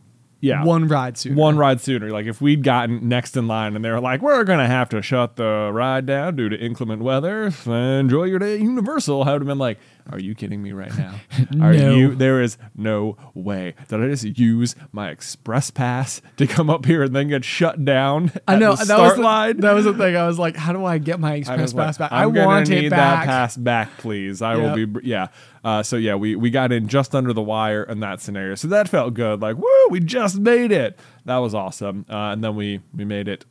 Yeah. one ride sooner. One ride sooner. Like if we'd gotten next in line and they were like, we're going to have to shut the ride down due to inclement weather. Enjoy your day at Universal. I would have been like, are you kidding me right now? Are No. you? There is no way. Did I just use my express pass to come up here and then get shut down at I know the that start was the, line? that was the thing. I was like, how do I get my I express was like, pass back? I'm I gonna want need it back. that pass back, please. I will Yep. be, yeah. Uh, so yeah, we we got in just under the wire in that scenario, so that felt good. Like, woo, we just made it. That was awesome. Uh, and then we we made it.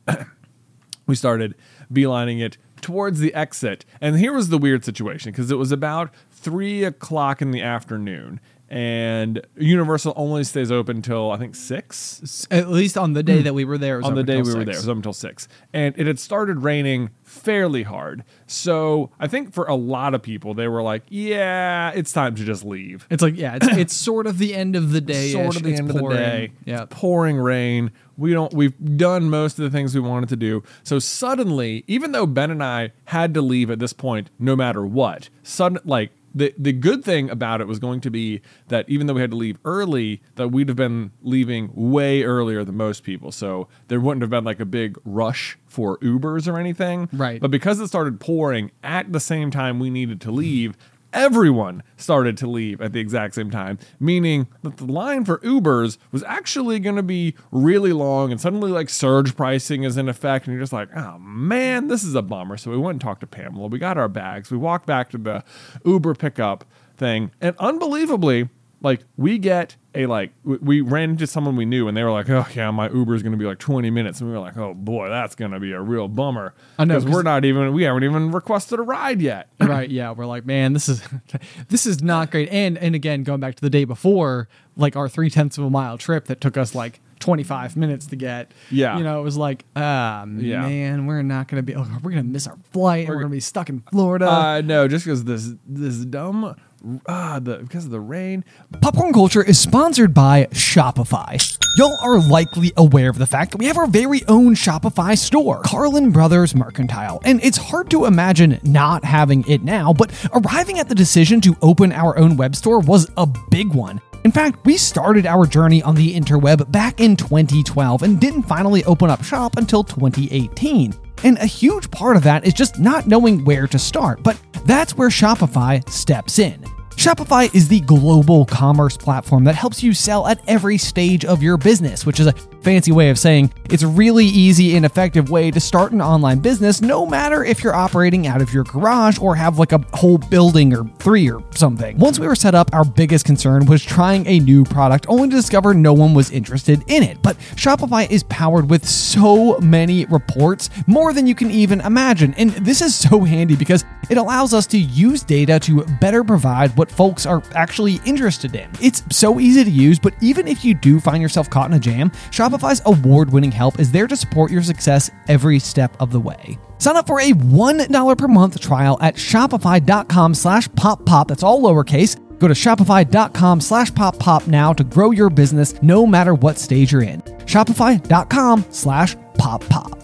We started beelining it towards the exit, and here was the weird situation because it was about three o'clock in the afternoon. And Universal only stays open till I think six. At least on the day that we were there. It was On up the day until we were six. there, it was up until six, and it had started raining fairly hard. So I think for a lot of people, they were like, "Yeah, it's time to just leave." It's like, yeah, it's, it's sort of the end of the day. Sort of the it's end pouring. of the day. Yeah. It's pouring rain. We don't. We've done most of the things we wanted to do. So suddenly, even though Ben and I had to leave at this point, no matter what, sudden like. The the good thing about it was going to be that even though we had to leave early, that we'd have been leaving way earlier than most people. So there wouldn't have been like a big rush for Ubers or anything. Right. But because it started pouring at the same time we needed to leave, everyone started to leave at the exact same time, meaning that the line for Ubers was actually going to be really long, and suddenly like surge pricing is in effect, and you're just like, oh man, this is a bummer. So we went and talked to Pamela. We got our bags. We walked back to the Uber pickup thing, and unbelievably, like we get a like we, we ran into someone we knew, and they were like, oh yeah, my Uber is going to be like twenty minutes, and we were like, oh boy, that's going to be a real bummer. I know, because we're 'cause- not even we haven't even requested a ride yet. Right, yeah, we're like, man, this is this is not great. And and again, going back to the day before, like our three tenths of a mile trip that took us like twenty-five minutes to get. Yeah. you know, it was like, ah, Yeah. man, we're not gonna be. Oh, we're gonna miss our flight. And we're gonna be stuck in Florida. Uh, no, just because this this dumb, ah, the because of the rain. Popcorn Culture is sponsored by Shopify. Y'all are likely aware of the fact that we have our very own Shopify store, Carlin Brothers Mercantile, and it's hard to imagine not having it now, but arriving at the decision to open our own web store was a big one. In fact, we started our journey on the interweb back in twenty twelve and didn't finally open up shop until twenty eighteen. And a huge part of that is just not knowing where to start, but that's where Shopify steps in. Shopify is the global commerce platform that helps you sell at every stage of your business, which is a fancy way of saying it's a really easy and effective way to start an online business, no matter if you're operating out of your garage or have like a whole building or three or something. Once we were set up, our biggest concern was trying a new product, only to discover no one was interested in it. But Shopify is powered with so many reports, more than you can even imagine. And this is so handy because it allows us to use data to better provide what folks are actually interested in. It's so easy to use, but even if you do find yourself caught in a jam, Shopify's award-winning help is there to support your success every step of the way. Sign up for a one dollar per month trial at shopify.com slash pop pop. That's all lowercase. Go to shopify.com slash pop pop now to grow your business no matter what stage you're in. Shopify.com slash pop pop.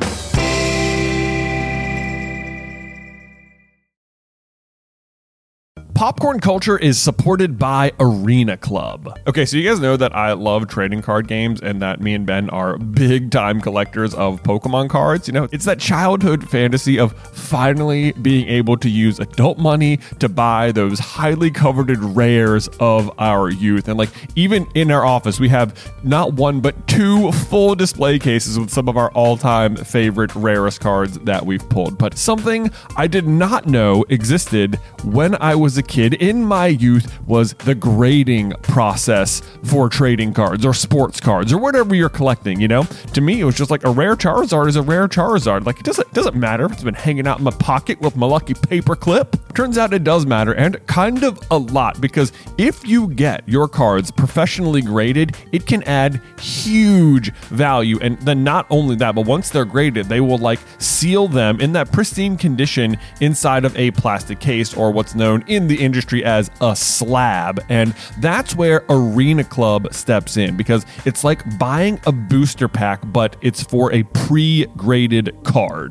Popcorn Culture is supported by Arena Club. Okay, so you guys know that I love trading card games and that me and Ben are big time collectors of Pokemon cards. You know, it's that childhood fantasy of finally being able to use adult money to buy those highly coveted rares of our youth. And like, even in our office, we have not one, but two full display cases with some of our all time favorite rarest cards that we've pulled. But something I did not know existed when I was a kid in my youth was the grading process for trading cards or sports cards or whatever you're collecting. You know, to me it was just like a rare Charizard is a rare Charizard. Like, it doesn't doesn't matter if it's been hanging out in my pocket with my lucky paper clip. Turns out it does matter, and kind of a lot, because if you get your cards professionally graded, it can add huge value. And then not only that, but once they're graded, they will like seal them in that pristine condition inside of a plastic case, or what's known in the industry as a slab. And that's where Arena Club steps in, because it's like buying a booster pack, but it's for a pre-graded card.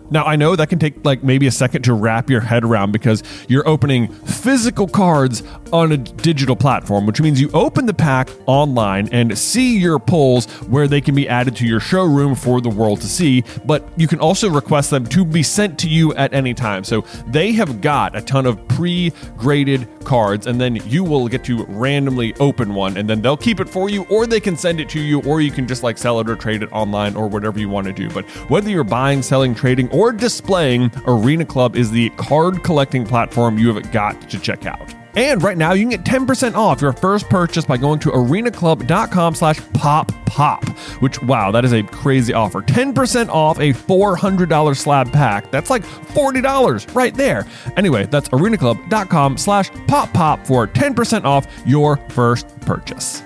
Now, I know that can take like maybe a second to wrap your head around because you're opening physical cards on a digital platform, which means you open the pack online and see your pulls where they can be added to your showroom for the world to see, but you can also request them to be sent to you at any time. So they have got a ton of pre-graded cards, and then you will get to randomly open one, and then they'll keep it for you, or they can send it to you, or you can just like sell it or trade it online or whatever you want to do. But whether you're buying, selling, trading, or displaying, Arena Club is the card collecting platform you have got to check out. And right now, you can get ten percent off your first purchase by going to arenaclub.com slash pop pop, which, wow, that is a crazy offer. ten percent off a four hundred dollars slab pack. That's like forty dollars right there. Anyway, that's arenaclub.com slash pop pop for ten percent off your first purchase.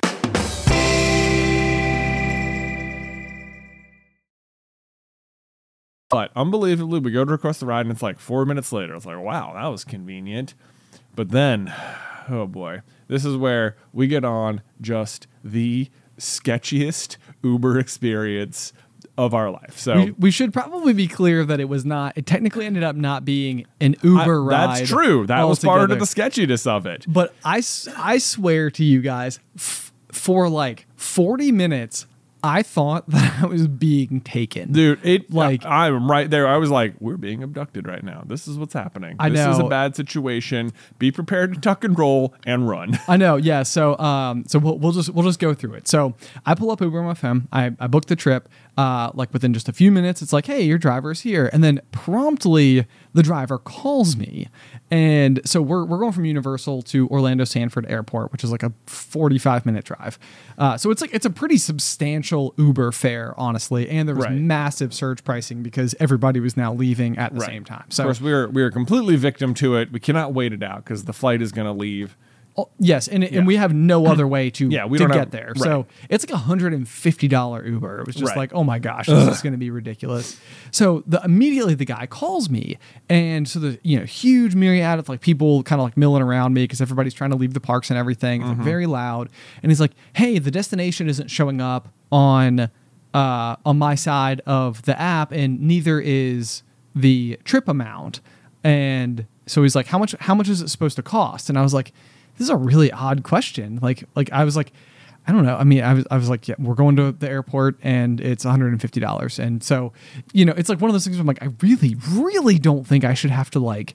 But unbelievably, we go to request the ride, and it's like four minutes later. It's like, wow, that was convenient. But then, oh boy, this is where we get on just the sketchiest Uber experience of our life. So we, we should probably be clear that it was not, it technically ended up not being an Uber I, ride. That's true. That was altogether. part of the sketchiness of it. But I, I swear to you guys, f- for like forty minutes, I thought that I was being taken. Dude, it like I, I'm right there. I was like, we're being abducted right now. This is what's happening. I this know. is a bad situation. Be prepared to tuck and roll and run. I know, yeah. So um so we'll, we'll just we'll just go through it. So I pull up Uber on my phone. I, I booked the trip. Uh like within just a few minutes, it's like, hey, your driver's here. And then promptly the driver calls me. And so we're we're going from Universal to Orlando Sanford Airport, which is like a forty-five minute drive. Uh, so it's like it's a pretty substantial Uber fare, honestly. And there was Right. massive surge pricing because everybody was now leaving at the Right. same time. So of course, we were we were completely victim to it. We cannot wait it out because the flight is going to leave. Oh, yes, and, Yeah. and we have no other way to, Yeah, we to don't get have- there. right. So it's like a one hundred fifty dollars Uber. It was just Right. like, oh my gosh, this is going to be ridiculous. So the immediately the guy calls me, and so the you know huge myriad of like people kind of like milling around me because everybody's trying to leave the parks and everything. It's like very loud, and he's like, hey, the destination isn't showing up on uh, on my side of the app, and neither is the trip amount. And so he's like, how much how much is it supposed to cost? And I was like, this is a really odd question. Like, like I was like, I don't know. I mean, I was, I was like, yeah, we're going to the airport and it's one hundred fifty dollars. And so, you know, it's like one of those things where I'm like, I really, really don't think I should have to like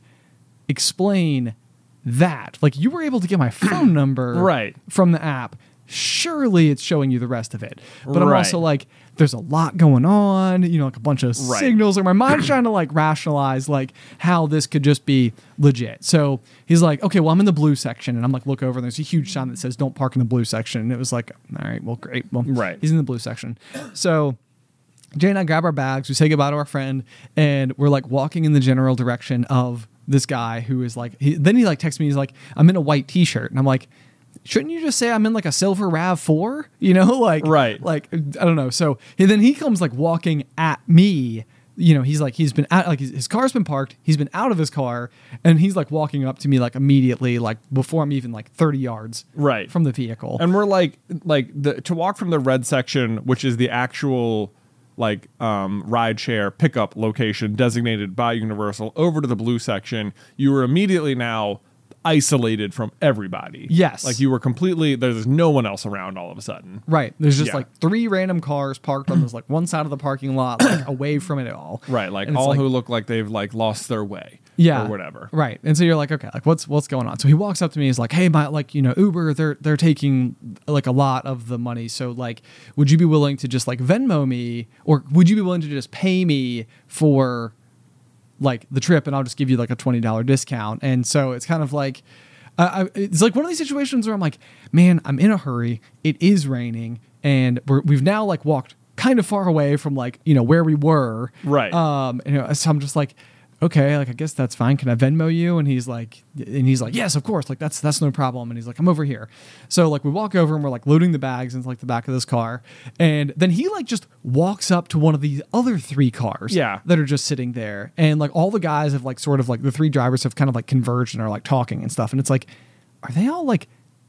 explain that. Like, you were able to get my phone number Right. from the app. Surely it's showing you the rest of it. But I'm Right. also like, there's a lot going on, you know, like a bunch of Right. signals. Or my mind's trying to like rationalize like how this could just be legit. So he's like, okay, well, I'm in the blue section. And I'm like, look over, and there's a huge sign that says don't park in the blue section. And it was like, all right, well, great. Well, Right. he's in the blue section. So Jay and I grab our bags, we say goodbye to our friend, and we're like walking in the general direction of this guy who is like, he, then he like texts me, he's like, I'm in a white t-shirt. And I'm like, shouldn't you just say I'm in like a silver RAV four? You know, like, Right. like, I don't know. So and then he comes like walking at me, you know, he's like, he's been out, like his, his car's been parked. He's been out of his car, and he's like walking up to me like immediately, like before I'm even like thirty yards Right. from the vehicle. And we're like, like the to walk from the red section, which is the actual like um, ride share pickup location designated by Universal, over to the blue section, you were immediately now isolated from everybody. Yes. Like you were completely, there's no one else around all of a sudden. Right. There's just Yeah. like three random cars parked on this like one side of the parking lot, like away from it all. Right. Like And it's all like- who look like they've like lost their way. Yeah. Or whatever. Right. And so you're like, okay, like what's what's going on? So he walks up to me, he's like, hey, my like, you know, Uber, they're they're taking like a lot of the money. So like, would you be willing to just like Venmo me, or would you be willing to just pay me for like the trip, and I'll just give you like a twenty dollars discount? And so it's kind of like uh, I, it's like one of these situations where I'm like, man, I'm in a hurry. It is raining, and we're, we've now like walked kind of far away from like, you know, where we were. Right. Um, and, you know, so I'm just like, okay, like I guess that's fine. Can I Venmo you? And he's like, and he's like, yes, of course. Like that's that's no problem. And he's like, I'm over here. So like we walk over and we're like loading the bags into like the back of this car, and then he like just walks up to one of these other three cars, Yeah. that are just sitting there, and like all the guys have like sort of like the three drivers have kind of like converged and are like talking and stuff, and it's like, are they all like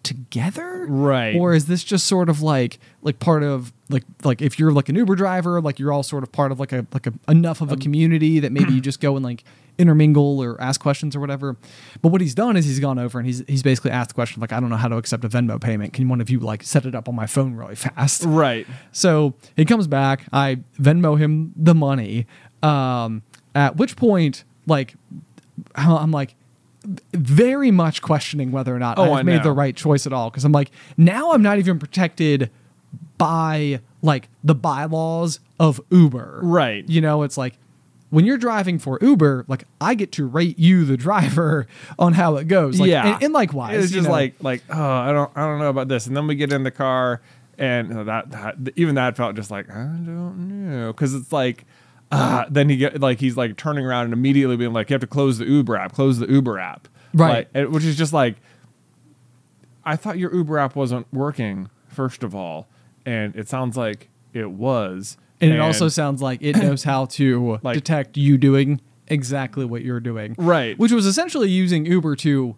together? Right. Or is this just sort of like like part of like like if you're like an Uber driver, like you're all sort of part of like a like a enough of a community that maybe you just go and like intermingle or ask questions or whatever. But what he's done is he's gone over and he's he's basically asked the question like, I don't know how to accept a Venmo payment. Can one of you like set it up on my phone really fast? Right. So he comes back. I Venmo him the money. Um, at which point, like, I'm like very much questioning whether or not Oh, I've I made know. the right choice at all. Because I'm like, now I'm not even protected by like the bylaws of Uber. Right. You know, it's like when you're driving for Uber, like I get to rate you, the driver, on how it goes. Like, yeah. And, and likewise, It's you just know, like, like, oh, I don't, I don't know about this. And then we get in the car and uh, that, that even that felt just like, I don't know. Cause it's like, uh, then he get like, he's like turning around and immediately being like, you have to close the Uber app, close the Uber app. Right. Like, and- which is just like, I thought your Uber app wasn't working, first of all. And it sounds like it was. And it also sounds like it knows how to Like- detect you doing exactly what you're doing. Right. Which was essentially using Uber to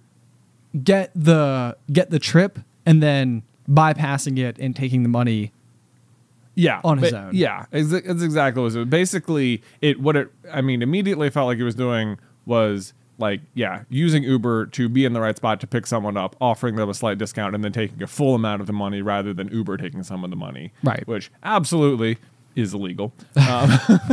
get the get the trip and then bypassing it and taking the money. yeah, on his but- own. Yeah, it's, it's exactly what it was. Basically, it what it. I mean, immediately felt like it was doing was like, yeah, using Uber to be in the right spot to pick someone up, offering them a slight discount, and then taking a full amount of the money rather than Uber taking some of the money. Right. Which absolutely is illegal. Um,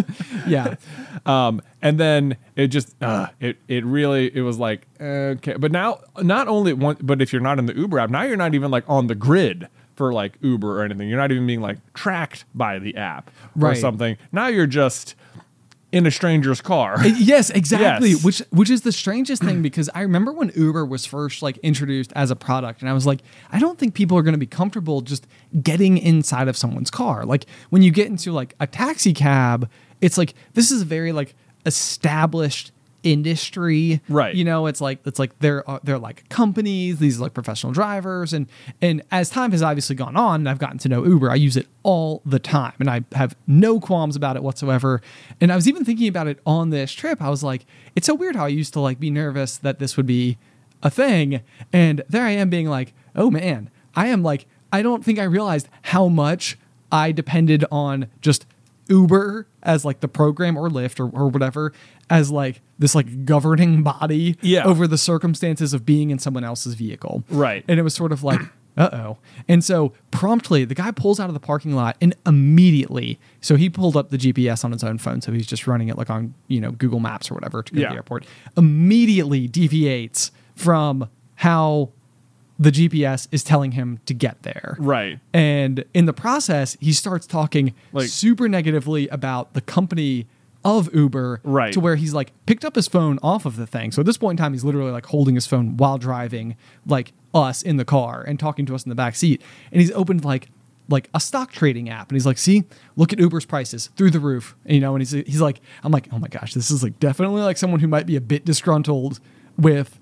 Yeah. um, and then it just uh, it it really it was like okay, but now not only one, but if you're not in the Uber app, now you're not even like on the grid for like Uber or anything. You're not even being like tracked by the app or Right. something. Now you're just in a stranger's car. Yes, exactly. Yes. Which which is the strangest thing because I remember when Uber was first like introduced as a product, and I was like, I don't think people are going to be comfortable just getting inside of someone's car. Like when you get into like a taxi cab, it's like this is a very like established industry, Right. You know, it's like it's like they're uh, they're like companies, these like professional drivers, and and as time has obviously gone on, and I've gotten to know Uber. I use it all the time, and I have no qualms about it whatsoever. And I was even thinking about it on this trip. I was like, it's so weird how I used to like be nervous that this would be a thing, and there I am being like, oh man, I am like, I don't think I realized how much I depended on just Uber as like the program or Lyft or, or whatever as like this like governing body Yeah. over the circumstances of being in someone else's vehicle. Right. And it was sort of like, uh-oh. And so promptly the guy pulls out of the parking lot and immediately, so he pulled up the G P S on his own phone. So he's just running it like on, you know, Google Maps or whatever to go Yeah. to the airport, immediately deviates from how the G P S is telling him to get there. Right. And in the process, he starts talking Like- super negatively about the company of Uber, Right. to where he's like picked up his phone off of the thing. So at this point in time, he's literally like holding his phone while driving, like us in the car and talking to us in the back seat. And he's opened like like a stock trading app, and he's like, "See, look at Uber's prices through the roof." And, you know, and he's he's like, "I'm like, oh my gosh, this is like definitely like someone who might be a bit disgruntled with,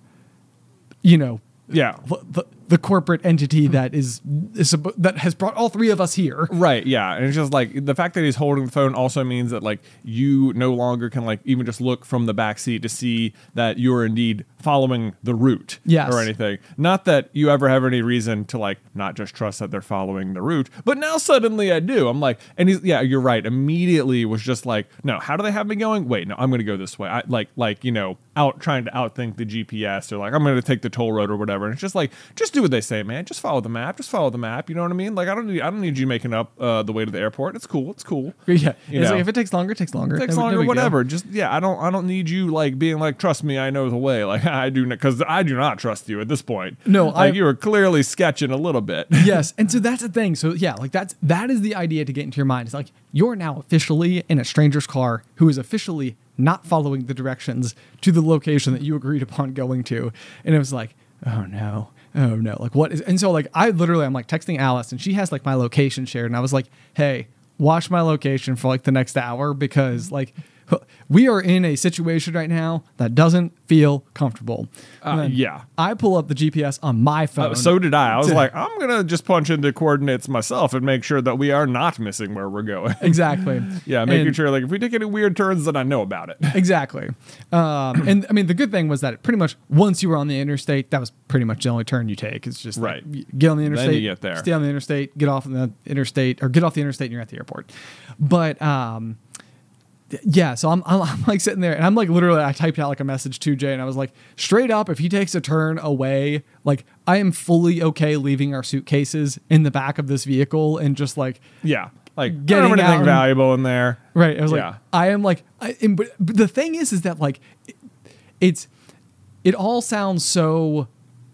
you know." Yeah. The, the corporate entity that is, is suppo- that has brought all three of us here. Right, yeah. And it's just like the fact that he's holding the phone also means that like you no longer can like even just look from the back seat to see that you're indeed following the route Yes. or anything. Not that you ever have any reason to like not just trust that they're following the route, but now suddenly I do. I'm like, and he's yeah, you're right. Immediately was just like, no, how do they have me going? Wait, no, I'm gonna go this way. I like like, you know, out trying to outthink the G P S or like I'm gonna take the toll road or whatever. And it's just like, just do what they say, man. Just follow the map. Just follow the map. You know what I mean? Like I don't need I don't need you making up uh, the way to the airport. It's cool. It's cool. Yeah, You it's know. like if it takes longer, it takes longer. It takes No- no longer, big deal. whatever. Just yeah, I don't I don't need you like being like, trust me, I know the way. Like I do because I do not trust you at this point. No, like I- you were clearly sketching a little bit. Yes, and so that's the thing. So yeah, like that's that is the idea to get into your mind. It's like you're now officially in a stranger's car who is officially not following the directions to the location that you agreed upon going to. And it was like, oh no, oh no, like what is? And so like I literally I'm like texting Alice, and she has like my location shared, and I was like, hey, watch my location for like the next hour because like we are in a situation right now that doesn't feel comfortable. And Uh, then yeah. I pull up the G P S on my phone. Uh, so did I. I was to- like, I'm gonna just punch into coordinates myself and make sure that we are not missing where we're going. exactly. yeah, making And- sure like if we take any weird turns, then I know about it. Exactly. Um, and I mean, the good thing was that pretty much once you were on the interstate, that was pretty much the only turn you take. It's just like, Right. y- get on the interstate, you get there. stay on the interstate, get off on the interstate, or get off the interstate and you're at the airport. But um, th- yeah, so I'm, I'm, I'm like sitting there and I'm like literally, I typed out like a message to Jay and I was like, straight up, if he takes a turn away, like I am fully okay leaving our suitcases in the back of this vehicle and just like, Yeah, like Getting I don't have out anything and- valuable in there. right. I was Yeah. like, I am like, I, and, but, but the thing is, is that like, it, it's, it all sounds so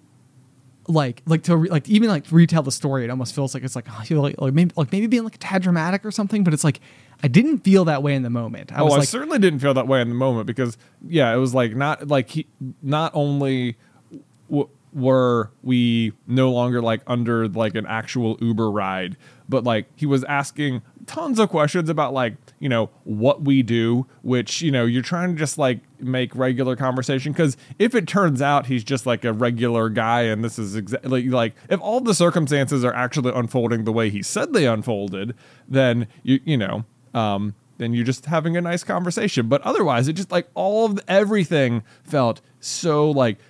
like, like to re, like even like retell the story, it almost feels like it's like, oh, you know, like, like maybe, like maybe being like a tad dramatic or something, but it's like, I didn't feel that way in the moment. I oh, was I like, certainly didn't feel that way in the moment because yeah, it was like not like he not only w- were we no longer like under like an actual Uber ride, but like he was asking tons of questions about like, you know, what we do, which, you know, you're trying to just like make regular conversation. Cause if it turns out he's just like a regular guy and this is exactly like, if all the circumstances are actually unfolding the way he said they unfolded, then you, you know, um, then you're just having a nice conversation. But otherwise it just like all of the, everything felt so like,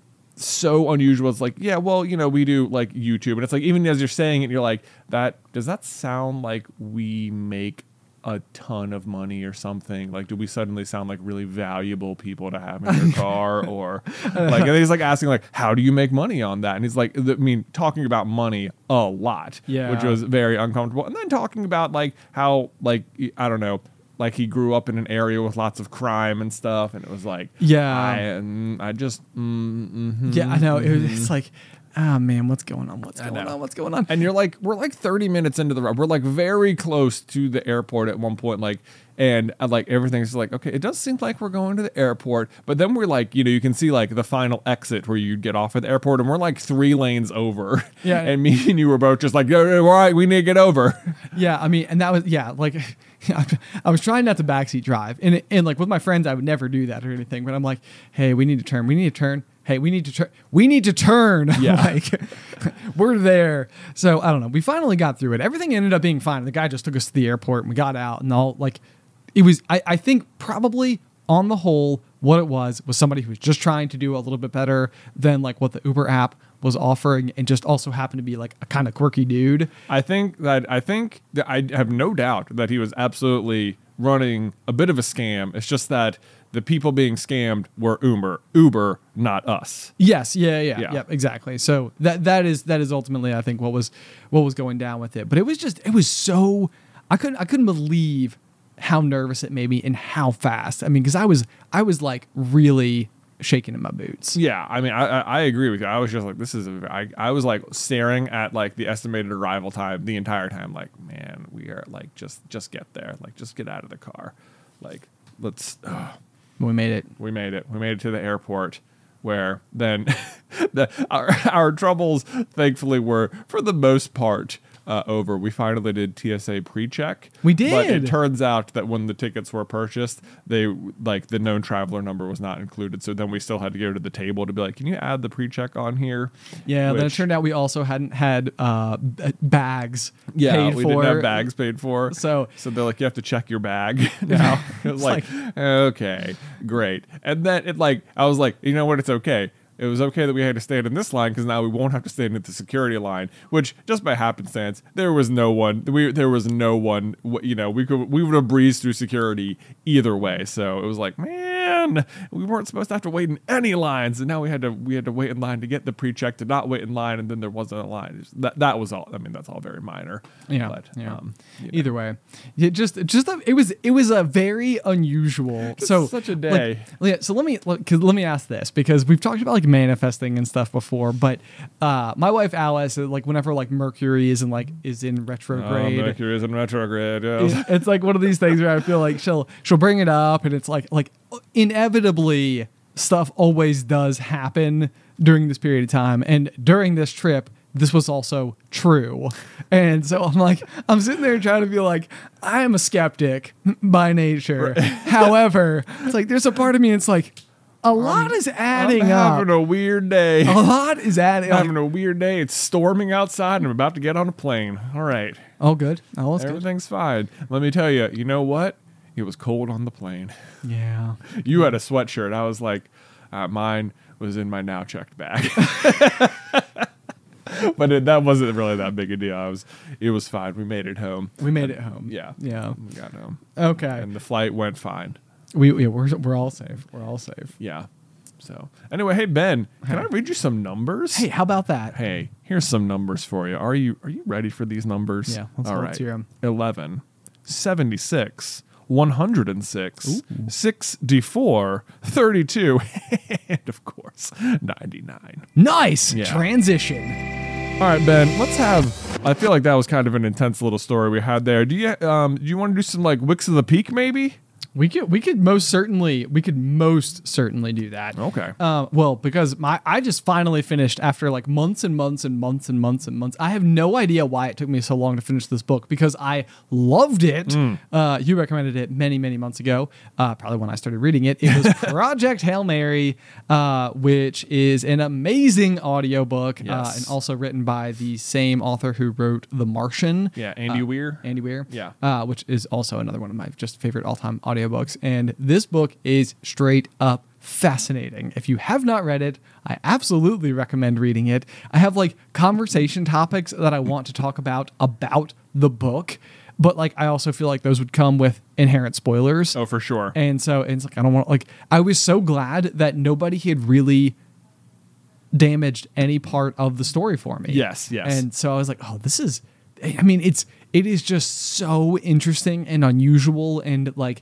so unusual. It's like, yeah, well, you know, we do like YouTube, and it's like even as you're saying it, you're like, that does that sound like we make a ton of money or something? Like, do we suddenly sound like really valuable people to have in your car? Or like, and he's like asking like, how do you make money on that? And he's like, I mean, talking about money a lot, Yeah. which was very uncomfortable. And then talking about like how like I don't know. Like he grew up in an area with lots of crime and stuff, and it was like, Yeah. I, mm, I just, mm, mhm, yeah, I know. It was, mhm. it's like, ah, man, what's going on? What's I going know. on? What's going on? And you're like, we're like thirty minutes into the ride. We're like very close to the airport at one point, like, and uh, like everything's like, okay, it does seem like we're going to the airport, but then we're like, you know, you can see like the final exit where you get off at the airport, and we're like three lanes over. Yeah. And me and you were both just like, all right, we need to get over. Yeah, I mean, and that was yeah, like I was trying not to backseat drive, and and like with my friends, I would never do that or anything. But I'm like, hey, we need to turn. We need to turn. Hey, we need to turn. We need to turn. Yeah. like we're there. So I don't know. We finally got through it. Everything ended up being fine. The guy just took us to the airport, and we got out, and all like it was. I I think probably on the whole, what it was was somebody who was just trying to do a little bit better than like what the Uber app was offering, and just also happened to be like a kind of quirky dude. I think that I think that I have no doubt that he was absolutely running a bit of a scam. It's just that the people being scammed were Uber, Uber, not us. Yes, yeah, yeah, Yeah. yeah, exactly. So that that is that is ultimately, I think, what was what was going down with it. But it was just it was so I couldn't I couldn't believe how nervous it made me and how fast. I mean, because I was I was like really shaking in my boots. Yeah, I mean, I, I I agree with you. I was just like, this is. A, I I was like staring at like the estimated arrival time the entire time. Like, man, we are like just just get there. Like, just get out of the car. Like, let's. ugh. We made it. We made it. We made it to the airport, where then the our our troubles thankfully were for the most part uh, over. We finally did T S A pre-check. We but it did. turns out that when the tickets were purchased, they like the known traveler number was not included. So then we still had to go to the table to be like, can you add the pre-check on here? Yeah, then it Which- turned out we also hadn't had uh, b- bags Yeah, paid we for. didn't have bags paid for. So- so they're like, you have to check your bag now. It was It's like, okay, great. And then it like, I was like, you know what? It's okay. It was okay that we had to stand in this line because now we won't have to stand in the security line. Which just by happenstance, there was no one. We there was no one. You know, we could we would have breezed through security either way. So it was like, man, we weren't supposed to have to wait in any lines, and now we had to we had to wait in line to get the pre-check to not wait in line, and then there wasn't a line. It's- That that was all. I mean, that's all very minor. Yeah, But, yeah. um, you know. Either way, it just just a, it was it was a very unusual. So such a like- day. yeah. So let me cause let me ask this, because we've talked about like manifesting and stuff before, but uh, my wife Alice, like whenever like Mercury is in like is in Oh, retrograde. Mercury is in retrograde. Yeah. it- it's like one of these things where I feel like she'll she'll bring it up, and it's like like inevitably stuff always does happen during this period of time, and during this trip this was also true. And so I'm like, I'm sitting there trying to be like, I am a skeptic by nature. Right. However, it's like, there's a part of me that's like, a lot I'm, is adding I'm up. having a weird day. A lot is adding I'm up. having a weird day. It's storming outside and I'm about to get on a plane. All right. Oh, good. Oh, that's Everything's good. Fine. Let me tell you, you know what? It was cold on the plane. Yeah. You had a sweatshirt. I was like, uh, mine was in my now checked bag. But it, that wasn't really that big a deal. I was, it was fine. We made it home. We made it home. Yeah. Yeah. We got home. Okay. And the flight went fine. We, yeah, we're, we're all safe. We're all safe. Yeah. So anyway, hey Ben, can hey. I read you some numbers? Hey, how about that? Hey, here's some numbers for you. Are you are you ready for these numbers? Yeah. Let's, all let's right. hear them. eleven, seventy-six, one hundred six, Ooh. sixty-four, thirty-two, and of course, ninety-nine. Nice yeah. transition. All right, Ben, let's have, I feel like that was kind of an intense little story we had there. Do you um do you want to do some like Wicks of the Peak maybe? We could we could most certainly we could most certainly do that. Okay. Uh, well, because my I just finally finished after like months and months and months and months and months. I have no idea why it took me so long to finish this book because I loved it. Mm. Uh, you recommended it many many months ago. Uh, probably when I started reading it. It was Project Hail Mary, uh, which is an amazing audiobook yes. uh, and also written by the same author who wrote The Martian. Yeah, Andy uh, Weir. Andy Weir. Yeah. Uh, which is also another one of my just favorite all time audio books, and this book is straight up fascinating. If you have not read it, I absolutely recommend reading it. I have like conversation topics that I want to talk about about the book, but like I also feel like those would come with inherent spoilers. Oh, for sure. And so it's like I don't want like I was so glad that nobody had really damaged any part of the story for me. Yes, yes. And so I was like, oh, this is I mean, it's it is just so interesting and unusual and like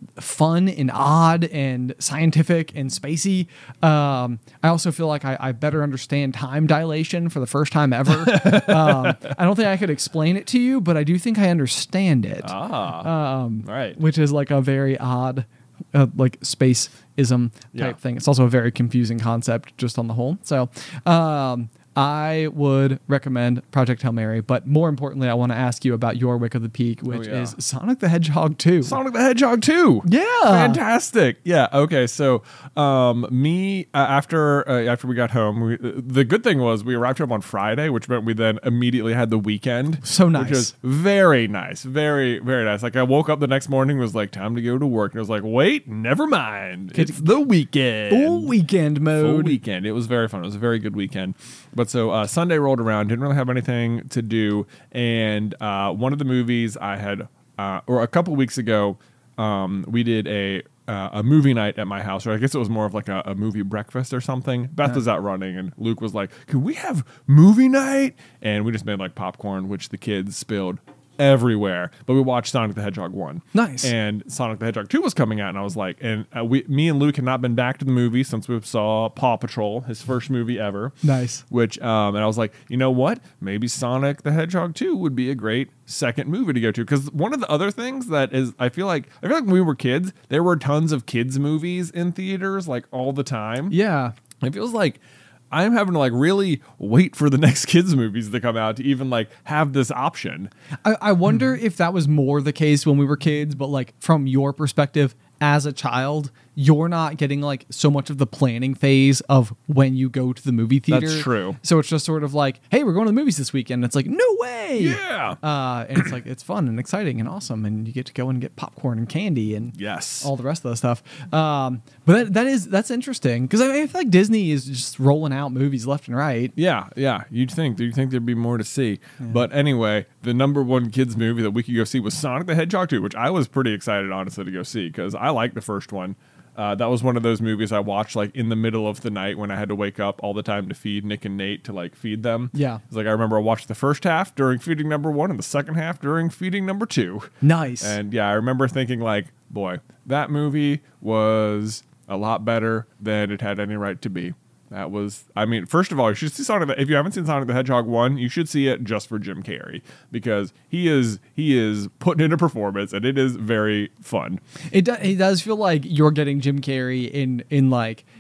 fun and odd and scientific and spacey. Um, I also feel like I, I better understand time dilation for the first time ever. um, I don't think I could explain it to you, but I do think I understand it. Ah, um, right. Which is like a very odd, uh, like space-ism type yeah. thing. It's also a very confusing concept just on the whole. So, um, I would recommend Project Hail Mary, but more importantly, I want to ask you about your Wick of the Peak, which oh, yeah. is Sonic the Hedgehog two. Sonic the Hedgehog two. Yeah. Fantastic. Yeah. Okay. So, um, me, uh, after, uh, after we got home, we, uh, the good thing was we arrived home on Friday, which meant we then immediately had the weekend. So nice. Which was very nice. Very, very nice. Like I woke up the next morning, was like, time to go to work. And I was like, wait, never mind. It's the weekend. Full weekend mode. Full weekend. It was very fun. It was a very good weekend. But so uh, Sunday rolled around, didn't really have anything to do, and uh, one of the movies I had, uh, or a couple weeks ago, um, we did a uh, a movie night at my house, or I guess it was more of like a, a movie breakfast or something. Beth yeah. was out running, and Luke was like, "Can we have movie night?" And we just made like popcorn, which the kids spilled everywhere. But we watched Sonic the Hedgehog one. Nice. And Sonic the Hedgehog two was coming out, and I was like, and uh, we, me and Luke had not been back to the movie since we saw Paw Patrol, his first movie ever. Nice. Which, um, and I was like, you know what? Maybe Sonic the Hedgehog two would be a great second movie to go to. Because one of the other things that is, I feel like, I feel like when we were kids, there were tons of kids movies in theaters, like all the time. Yeah. It feels like I'm having to like really wait for the next kids movies to come out to even like have this option. I, I wonder if that was more the case when we were kids, but like from your perspective as a child, you're not getting like so much of the planning phase of when you go to the movie theater. That's true. So it's just sort of like, hey, we're going to the movies this weekend. It's like, no way. Yeah. Uh, and it's like, it's fun and exciting and awesome. And you get to go and get popcorn and candy and yes, all the rest of the stuff. Um, but that, that is, that's interesting. Cause I, mean, I feel like Disney is just rolling out movies left and right. Yeah. Yeah. You'd think, you'd think there'd be more to see. Yeah. But anyway, the number one kids movie that we could go see was Sonic the Hedgehog two, which I was pretty excited, honestly, to go see because I liked the first one. Uh, that was one of those movies I watched like in the middle of the night when I had to wake up all the time to feed Nick and Nate to like feed them. Yeah. It's like I remember I watched the first half during feeding number one and the second half during feeding number two. Nice. And yeah, I remember thinking like, boy, that movie was a lot better than it had any right to be. That was, I mean, first of all, you should see Sonic. The, if you haven't seen Sonic the Hedgehog one, you should see it just for Jim Carrey because he is he is putting in a performance and it is very fun. It does. It does feel like you're getting Jim Carrey in in like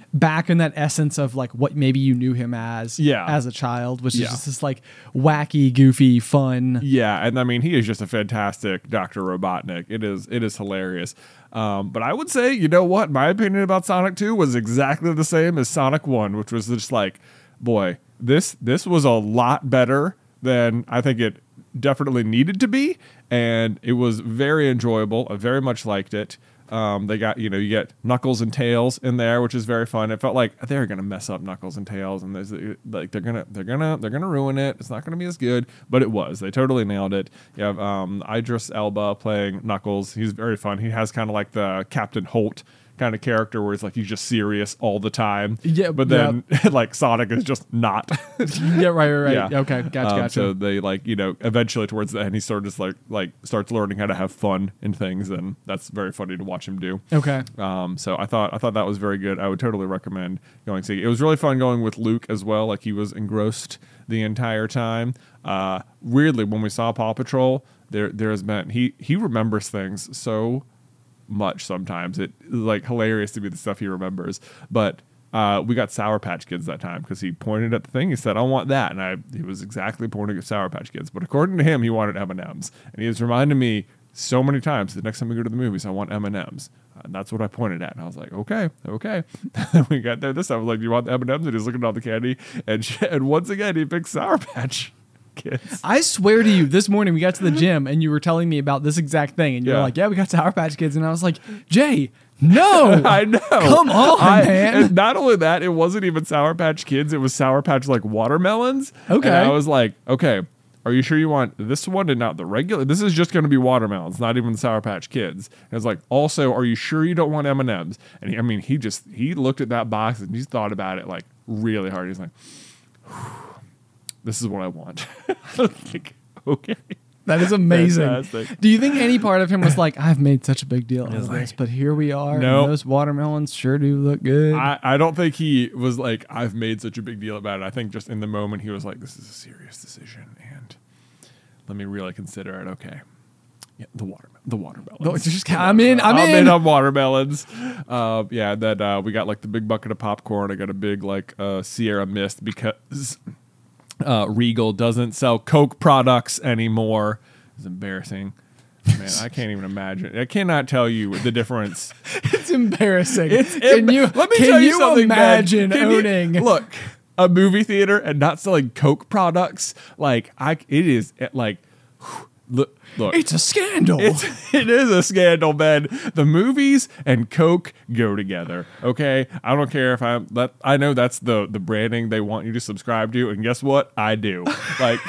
back in that essence of like what maybe you knew him as Yeah. as a child, which is Yeah. just this like wacky, goofy, fun. Yeah, and I mean he is just a fantastic Doctor Robotnik. It is it is hilarious. Um, but I would say, you know what, my opinion about Sonic two was exactly the same as Sonic one, which was just like, boy, this this was a lot better than I think it definitely needed to be, and it was very enjoyable. I very much liked it. Um, they got, you know, you get Knuckles and Tails in there, which is very fun. It felt like they're gonna mess up Knuckles and Tails, and there's like they're gonna they're gonna they're gonna ruin it. It's not gonna be as good, but it was. They totally nailed it. You have um, Idris Elba playing Knuckles. He's very fun. He has kind of like the Captain Holt kind of character where he's like he's just serious all the time. Yeah, but then like Sonic is just not. Yeah, right, right, right. Yeah. Okay, gotcha, Um, gotcha. So they like, you know, eventually towards the end, he sort of just like like starts learning how to have fun in things, and that's very funny to watch him do. Okay. Um, so I thought I thought that was very good. I would totally recommend going to see. It was really fun going with Luke as well. Like he was engrossed the entire time. Uh, weirdly, when we saw Paw Patrol, there there has been he he remembers things so much sometimes. It is like hilarious to me the stuff he remembers. But uh, we got Sour Patch Kids that time because he pointed at the thing. He said, "I want that," and I he was exactly pointing at Sour Patch Kids. But according to him, he wanted M and M's, and he has reminded me so many times. The next time we go to the movies, I want M and M's. Uh, and that's what I pointed at, and I was like, "Okay, okay." We got there this time. I was like, "Do you want the M and M's?" And he's looking at all the candy, and sh- and once again, he picked Sour Patch Kids. I swear to you, this morning we got to the gym and you were telling me about this exact thing, and you were Yeah. like, "Yeah, we got Sour Patch Kids," and I was like, "Jay, no, I know. Come on, I- man." And not only that, it wasn't even Sour Patch Kids. It was Sour Patch like watermelons. Okay. And I was like, okay, are you sure you want this one and not the regular? This is just going to be watermelons, not even Sour Patch Kids. And I was like, also, are you sure you don't want M and M's? And he, I mean, he just he looked at that box and he thought about it like really hard. He's like, this is what I want. I was like, okay. that is amazing." Fantastic. Do you think any part of him was like, "I've made such a big deal out of It's this, like, but here we are. no. And those watermelons sure do look good." I, I don't think he was like, I've made such a big deal about it. I think just in the moment he was like, this is a serious decision, and let me really consider it. Okay. Yeah, the water, the watermelons. No, just- I'm in, I'm I'm in. in on watermelons. Uh, yeah, then uh, we got like the big bucket of popcorn. I got a big like uh, Sierra Mist because uh, Regal doesn't sell Coke products anymore. It's embarrassing. Man, I can't even imagine. I cannot tell you the difference. It's embarrassing. It's can em- you let me can tell you, you something, man. imagine Can you- owning? look, a movie theater and not selling Coke products. Like I, it is eh, like look, look. It's a scandal. It's, it is a scandal, man. The movies and Coke go together. Okay, I don't care if I'm. That I know that's the the branding they want you to subscribe to, and guess what? I do. Like,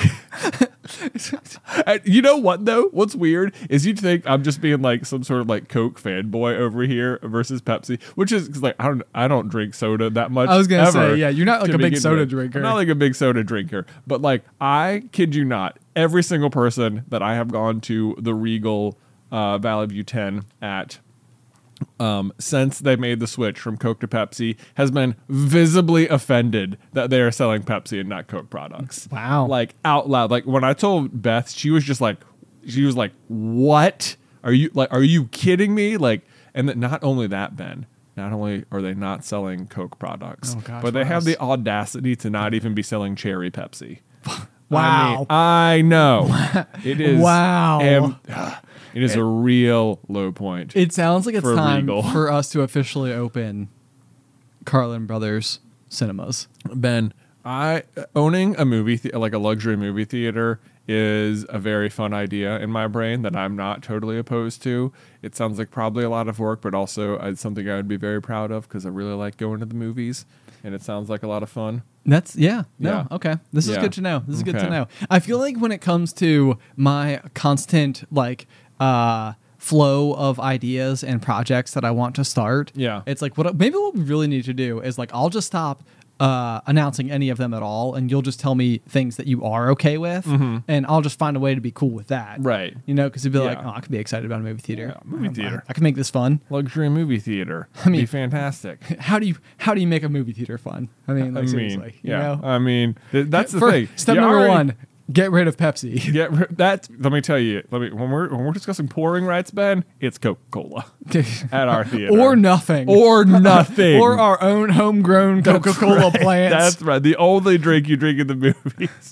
and you know what though? What's weird is you'd think I'm just being like some sort of like Coke fanboy over here versus Pepsi, which is cause like I don't I don't drink soda that much. I was gonna ever, say, yeah, you're not like to a big begin soda with. drinker. I'm not like a big soda drinker, but like I kid you not, every single person that I have gone to the Regal uh, Valley View ten at um, since they made the switch from Coke to Pepsi has been visibly offended that they are selling Pepsi and not Coke products. Wow. Like out loud. Like when I told Beth, she was just like, she was like, what? Are you like, are you kidding me? Like, and that not only that, Ben, not only are they not selling Coke products, Oh, gosh, but they what have else? the audacity to not even be selling cherry Pepsi. Wow. I, mean, I know. It is. Wow. am- it is a real low point. It sounds like it's for time Regal. for us to officially open Carlin Brothers Cinemas. Ben, I owning a movie the, like a luxury movie theater is a very fun idea in my brain that I'm not totally opposed to. It sounds like probably a lot of work, but also it's something I would be very proud of because I really like going to the movies, and it sounds like a lot of fun. That's yeah. No, Yeah. okay. This is Yeah. good to know. This is good to Okay. know. I feel like when it comes to my constant like uh flow of ideas and projects that I want to start, Yeah. it's like what maybe what we really need to do is like I'll just stop uh announcing any of them at all, and you'll just tell me things that you are okay with, and I'll just find a way to be cool with that. Right. You know, because you'd be like, Yeah. oh, I could be excited about a movie theater. Yeah, movie I- theater. I, I can make this fun. Luxury movie theater. I mean- be fantastic. How do you how do you make a movie theater fun? I mean, like, I mean, seriously, you yeah. know? I mean, th- that's the For- thing. Step You number already- one: Get rid of Pepsi. Get ri- that. Let me tell you. Let me when we're when we're discussing pouring rights, Ben, it's Coca-Cola at our theater, Or nothing. or nothing, Or our own homegrown That's Coca-Cola right. plants. That's right. The only drink you drink in the movies.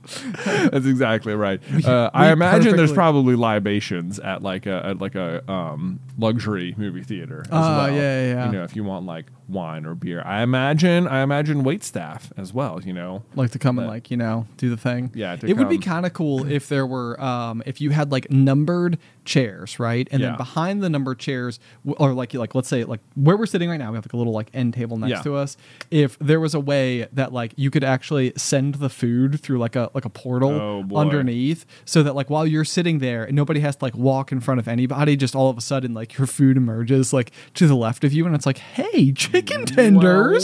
That's exactly right. Uh, I we imagine there's perfectly- probably libations at like a at like a um, luxury movie theater as Oh, well. yeah, yeah, yeah. You know, if you want like wine or beer, I imagine I imagine wait staff as well. You know, like to come and But- like, you know, do the thing. Yeah, to it would be come. kind of cool if there were um if you had like numbered chairs, right? And Yeah. then behind the numbered chairs w- or like like let's say like where we're sitting right now, we have like a little like end table next Yeah. to us. If there was a way that like you could actually send the food through like a like a portal Oh, boy. underneath so that like while you're sitting there and nobody has to like walk in front of anybody, just all of a sudden like your food emerges like to the left of you and it's like, "Hey, chicken tenders."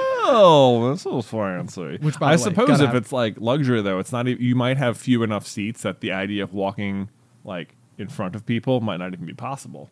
Wow, that's so fancy. Which, by I the way, suppose gotta if have- it's like luxury though, it's not. e- You might have few enough seats that the idea of walking like in front of people might not even be possible.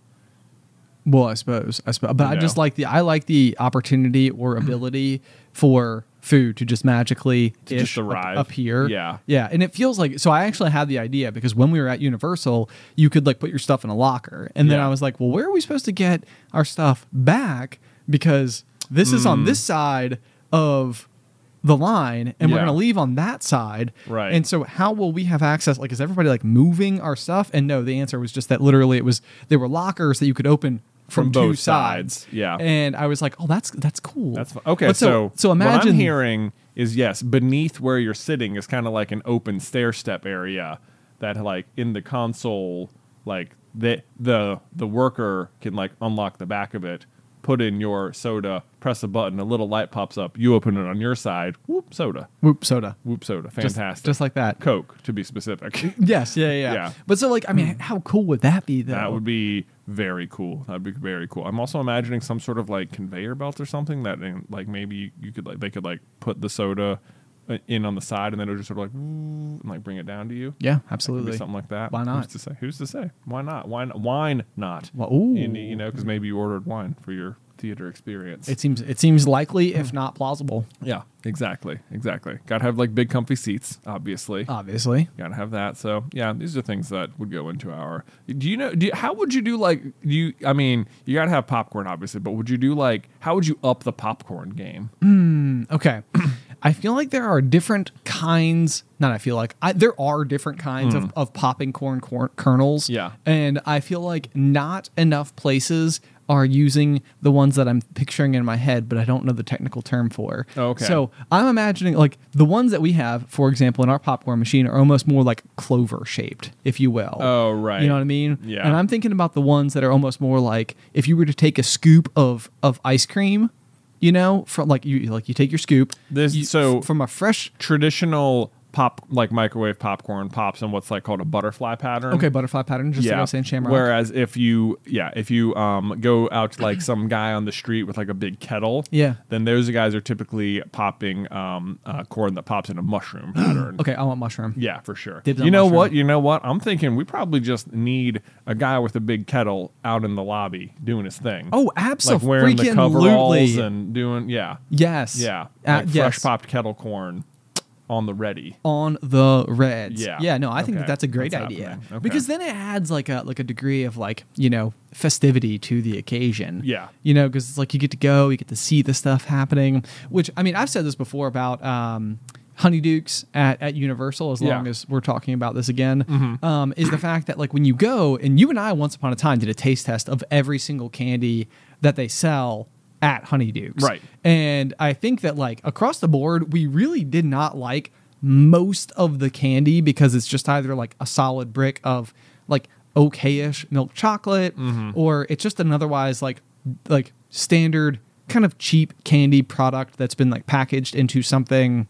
Well, I suppose, I suppose, but I You just know. like the I like the opportunity or ability for food to just magically To just ish ap- arrive. appear. Yeah. yeah, and it feels like so. I actually had the idea because when we were at Universal, you could like put your stuff in a locker, and then Yeah. I was like, well, where are we supposed to get our stuff back? Because this is on this side of the line and we're Yeah. going to leave on that side. Right. And so how will we have access? Like, is everybody like moving our stuff? And no, the answer was just that literally it was, there were lockers that you could open from, From two both sides. sides, yeah. And I was like, oh, that's, that's cool. That's fu- okay. But so, so, what imagine I'm hearing is yes, beneath where you're sitting is kind of like an open stair step area that like in the console, like the the the worker can like unlock the back of it, put in your soda, press a button, a little light pops up, you open it on your side, whoop soda, whoop soda. whoop soda, Just- fantastic, Just, like that. Coke to be specific. Yes. Yeah, yeah, yeah. Yeah. But so like, I mean, how cool would that be though? That would be very cool. That'd be very cool. I'm also imagining some sort of like conveyor belt or something that in, like maybe you, you could like they could like put the soda uh, in on the side and then it would just sort of like woo, and like bring it down to you. Yeah, Could be absolutely. something like that. Why not? Who's to say? Who's to say? Why not? Why not? Wine not? Well, ooh. In- you know, because maybe you ordered wine for your theater experience. It seems, it seems likely, if not plausible, yeah, exactly, exactly. Got to have like big comfy seats, obviously. obviously. Gotta have that. So yeah, these are things that would go into our. Do you know? Do you, how would you do like? Do you? I mean, you gotta have popcorn, obviously, but would you do like? How would you up the popcorn game? Okay. I feel like there are different kinds. Not I feel like I, there are different kinds of, of popping corn, corn kernels. Yeah. And I feel like not enough places are using the ones that I'm picturing in my head, but I don't know the technical term for. Okay. So I'm imagining like the ones that we have, for example, in our popcorn machine are almost more like clover shaped, if you will. Oh, right. You know what I mean? Yeah. And I'm thinking about the ones that are almost more like if you were to take a scoop of of ice cream, you know, from like you like you take your scoop. This- you- so- f- from a fresh Traditional pop, like microwave popcorn, pops in what's like called a butterfly pattern. okay butterfly pattern, just like I was saying, shamrock. Whereas if you, yeah, if you um go out to like some guy on the street with like a big kettle, Yeah. then those guys are typically popping um uh, corn that pops in a mushroom pattern. Okay, I want mushroom. Yeah, for sure. Dibs on You know mushroom. what? You know what? I'm thinking we probably just need a guy with a big kettle out in the lobby doing his thing. Oh, like absolutely. wearing the coveralls and doing yeah, Yes. yeah, Uh, like fresh yes. popped kettle corn on the ready. On the Reds. Yeah. Yeah, no, I think that Okay. that's a great That's idea. happening. Okay. Because then it adds like a like a degree of like, you know, festivity to the occasion. Yeah. You know, because it's like you get to go, you get to see the stuff happening, which I mean, I've said this before about um Honeydukes at, at Universal, as Yeah. long as we're talking about this again, um, is the fact that like when you go, and you and I once upon a time did a taste test of every single candy that they sell at Honeydukes. Right. And I think that like across the board, we really did not like most of the candy because it's just either like a solid brick of like okayish milk chocolate or it's just an otherwise like like standard kind of cheap candy product that's been like packaged into something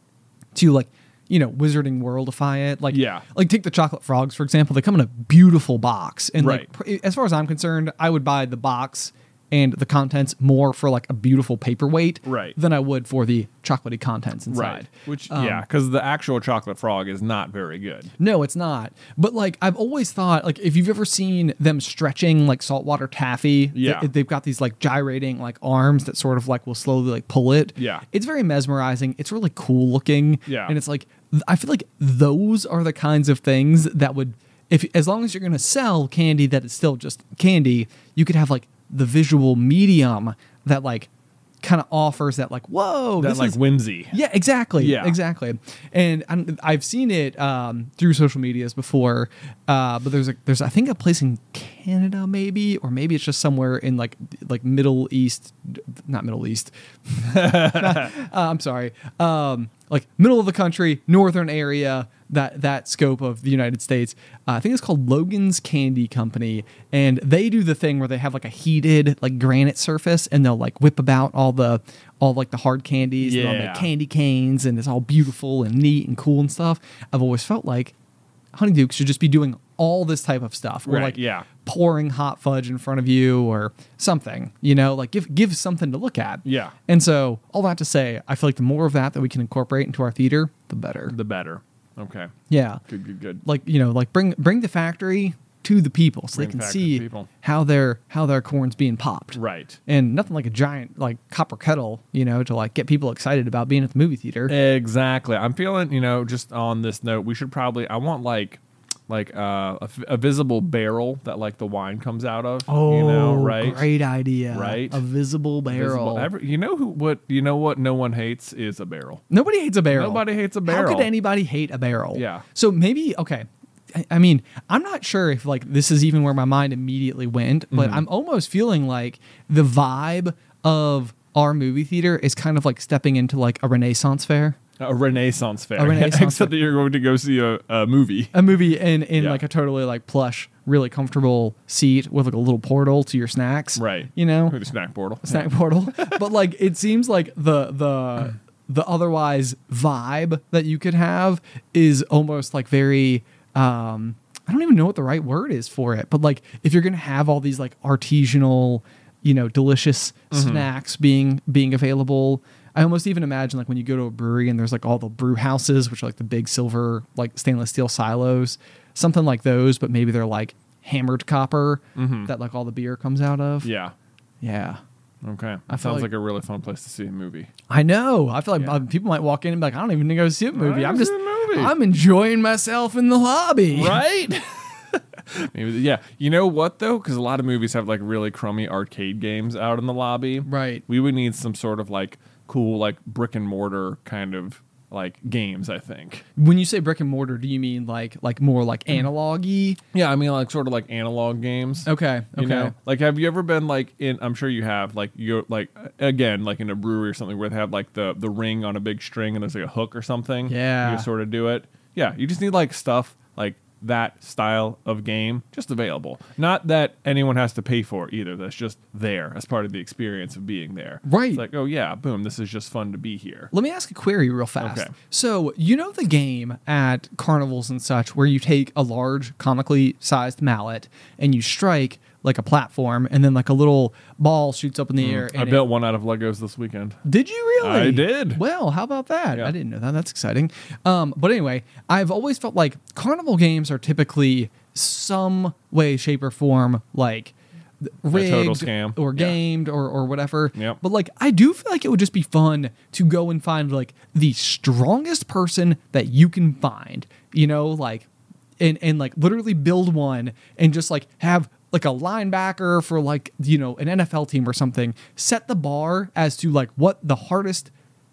to like, you know, Wizarding Worldify it. Like, Yeah. like take the chocolate frogs, for example. They come in a beautiful box. And Right. like, pr- as far as I'm concerned, I would buy the box and the contents more for like a beautiful paperweight Right. than I would for the chocolatey contents inside. Right. Which, Um, yeah, because the actual chocolate frog is not very good. No, it's not. But like I've always thought, like if you've ever seen them stretching like saltwater taffy, Yeah. they, they've got these like gyrating like arms that sort of like will slowly like pull it. Yeah. It's very mesmerizing. It's really cool looking. Yeah. And it's like th- I feel like those are the kinds of things that would, if as long as you're gonna sell candy that is still just candy, you could have like the visual medium that like kind of offers that like whoa That this like is, whimsy. yeah, exactly. Yeah. exactly. And I'm, I've seen it um, through social medias before, uh, but there's a there's I think a place in Canada maybe, or maybe it's just somewhere in like like Middle East, not Middle East. uh, I'm sorry, um, like middle of the country, northern area. That that scope of the United States. Uh, I think it's called Logan's Candy Company, and they do the thing where they have like a heated like granite surface, and they'll like whip about all the all like the hard candies, and they'll Yeah. make candy canes, and it's all beautiful and neat and cool and stuff. I've always felt like Honeyduke should just be doing all this type of stuff, or Right, like yeah. pouring hot fudge in front of you or something, you know, like give give something to look at. Yeah. And so all that to say, I feel like the more of that that we can incorporate into our theater, the better. The better. Okay. Yeah. Good, good, good. Like, you know, like bring bring the factory to the people so Bring they can the factory to see people. how their how their corn's being popped. Right. And nothing like a giant like copper kettle, you know, to like get people excited about being at the movie theater. Exactly. I'm feeling, you know, just on this note, we should probably, I want like, like uh, a, f- a visible barrel that like the wine comes out of. Oh, you know, right? great idea. Right. A visible barrel. Visible- every- you know who? What? You know what? No one hates is a barrel. Nobody hates a barrel. Nobody hates a How barrel. could anybody hate a barrel? Yeah. So maybe, okay. I- I mean, I'm not sure if like this is even where my mind immediately went, but Mm-hmm. I'm almost feeling like the vibe of our movie theater is kind of like stepping into like a Renaissance fair. A Renaissance fair. A Renaissance Except fair. that you're going to go see a, a movie. A movie in, in Yeah. like a totally like plush, really comfortable seat with like a little portal to your snacks. Right. You know? With a snack portal. Snack portal. But like it seems like the the the otherwise vibe that you could have is almost like very um I don't even know what the right word is for it, but like if you're gonna have all these like artisanal, you know, delicious snacks being being available. I almost even imagine like when you go to a brewery and there's like all the brew houses, which are like the big silver, like stainless steel silos, something like those, but maybe they're like hammered copper that like all the beer comes out of. Yeah. Yeah. Okay. I That feel sounds like- like, a really fun place to see a movie. I know. I feel like Yeah. uh, people might walk in and be like, I don't even need to go see a movie. I I'm go just, see a movie." I'm enjoying myself in the lobby. Right? Maybe, yeah. You know what though? Because a lot of movies have like really crummy arcade games out in the lobby. Right. We would need some sort of like cool like brick and mortar kind of like games. I think. When you say brick and mortar, do you mean like like more like analog-y? Yeah, I mean like sort of like analog games. Okay. Okay. You know, like have you ever been like in? I'm sure you have. Like you're like again like in a brewery or something where they have like the the ring on a big string and there's like a hook or something. Yeah. You sort of do it. Yeah, you just need like stuff like that style of game just available. Not that anyone has to pay for it either. That's just there as part of the experience of being there. Right. It's like, oh yeah, boom, this is just fun to be here. Let me ask a query real fast. Okay. So, you know the game at carnivals and such where you take a large comically sized mallet and you strike like a platform and then like a little ball shoots up in the air. I And built it, one out of Legos this weekend. Did you really? I did. Well, how about that? Yeah. I didn't know that. That's exciting. Um, but anyway, I've always felt like carnival games are typically some way, shape, or form like rigged total scam. or Yeah. gamed or, or whatever. Yep. But like, I do feel like it would just be fun to go and find like the strongest person that you can find, you know, like, and, and like literally build one and just like have like a linebacker for like, you know, an N F L team or something, set the bar as to like what the hardest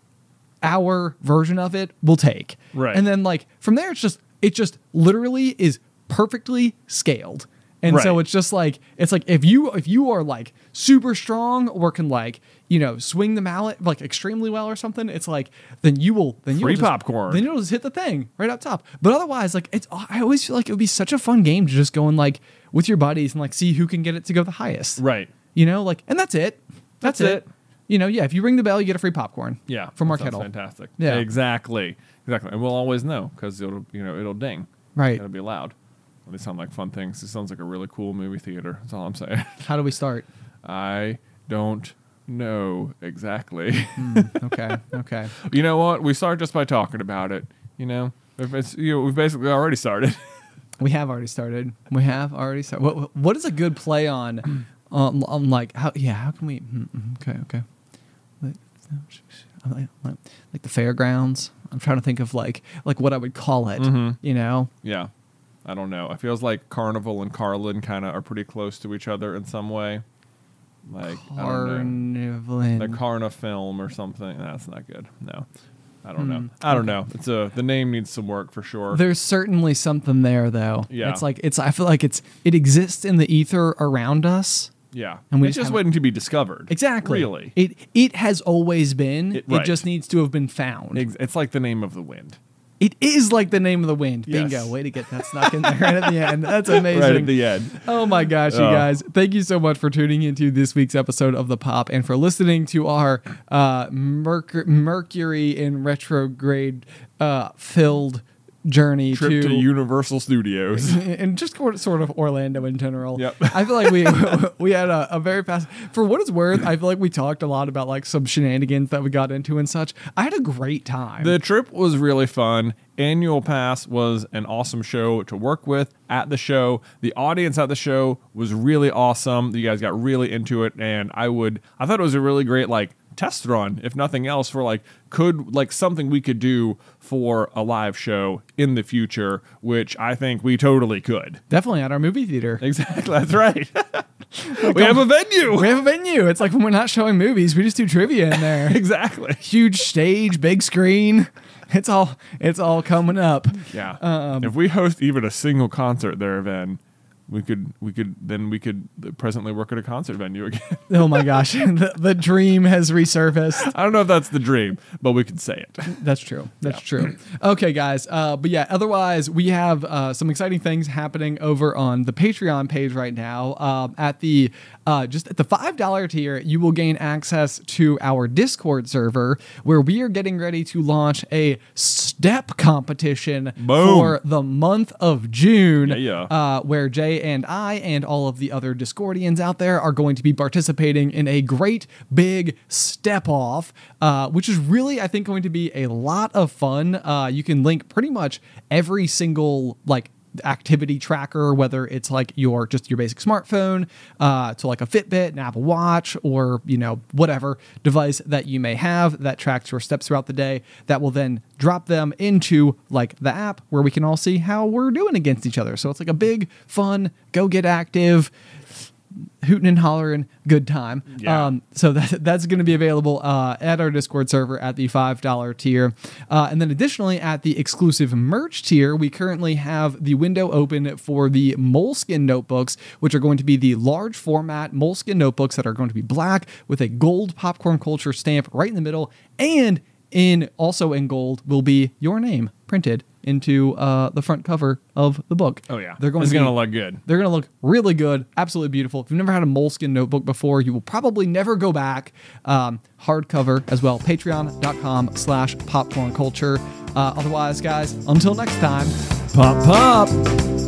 hour version of it will take. Right. And then like from there, it's just, it just literally is perfectly scaled. And so Right. it's just like, it's like if you, if you are like super strong or can like, you know, swing the mallet like extremely well or something, it's like, then you will, then you'll Free just, popcorn. then you'll just hit the thing right up top. But otherwise, like it's, I always feel like it would be such a fun game to just go and like with your buddies and like see who can get it to go the highest. Right. You know, like, and that's it. That's, That's it. it. You know, yeah, if you ring the bell, you get a free popcorn. Yeah, From our that sounds kettle. Fantastic. Yeah. exactly, exactly. And we'll always know because it'll, you know, it'll ding. Right. It'll be loud. Well, they sound like fun things. It sounds like a really cool movie theater. That's all I'm saying. How do we start? I don't know exactly. Mm, okay. Okay. You know what? We start just by talking about it. You know, if it's you know, we've basically already started. We have already started. We have already started. What What is a good play on? Um, on like how? Yeah. How can we? mm, mm, Okay. Okay. Like, like like the fairgrounds. I'm trying to think of like like what I would call it. Mhm. You know. Yeah, I don't know. It feels like Carnival and Carlin kind of are pretty close to each other in some way. Like I don't know, Carnival. the Carna film or something. That's not good. No, I don't know. Hmm, I don't know. It's a the name needs some work for sure. There's certainly something there, though. Yeah. It's like it's. I feel like it's. It exists in the ether around us. Yeah, And we it's just just haven't- waiting to be discovered. Exactly. Really. It it has always been. It- It, right. just needs to have been found. Ex- It's like the name of the wind. It is like the name of the wind. Yes. Bingo. Way to get that snuck in there right at the end. That's amazing. Right at the end. Oh my gosh, you Oh. guys. Thank you so much for tuning into this week's episode of The Pop and for listening to our uh, Merc- Mercury in retrograde uh, filled journey Trip to Universal Studios. and just sort of- sort of Orlando in general. Yep. I feel like we we had a, a very fast. For what it's worth, I feel like we talked a lot about like some shenanigans that we got into and such. I had a great time. The trip was really fun. Annual Pass was an awesome show to work with at the show. The audience at the show was really awesome. You guys got really into it, and I would I thought it was a really great like test run, if nothing else, for like could like something we could do for a live show in the future, which I think we totally could. Definitely at our movie theater. Exactly, that's right. We have a venue. We have a venue. It's like when we're not showing movies, we just do trivia in there. Exactly. Huge stage, big screen. It's all it's all coming up. Yeah. Um, if we host even a single concert there, then we could we could then we could presently work at a concert venue again. Oh my gosh, the, the dream has resurfaced. I don't know if that's the dream, but we could say it. That's true. That's Yeah. true. Okay, guys. Uh, but yeah, otherwise, we have uh, some exciting things happening over on the Patreon page right now. Um, at the uh, just at the five dollar tier, you will gain access to our Discord server where we are getting ready to launch a step competition Boom. for the month of June. Yeah, yeah. Uh, where Jay and I and all of the other Discordians out there are going to be participating in a great big step off, uh, which is really, I think, going to be a lot of fun. Uh, you can link pretty much every single like activity tracker, whether it's like your just your basic smartphone uh, to like a Fitbit, an Apple Watch, or you know whatever device that you may have that tracks your steps throughout the day. That will then drop them into like the app where we can all see how we're doing against each other. So it's like a big, fun, go get active, hooting and hollering good time. Yeah. Um, so that, that's going to be available uh, at our Discord server at the five dollar tier. Uh, and then additionally, at the exclusive merch tier, we currently have the window open for the Moleskine notebooks, which are going to be the large format Moleskine notebooks that are going to be black with a gold popcorn culture stamp right in the middle. And in also in gold will be your name printed into uh, the front cover of the book. Oh yeah, They're going it's to be, gonna look good. They're going to look really good, absolutely beautiful. If you've never had a Moleskine notebook before, you will probably never go back. Um, hardcover as well. Patreon.com slash popcorn culture. Uh, otherwise, guys, until next time, pop pop.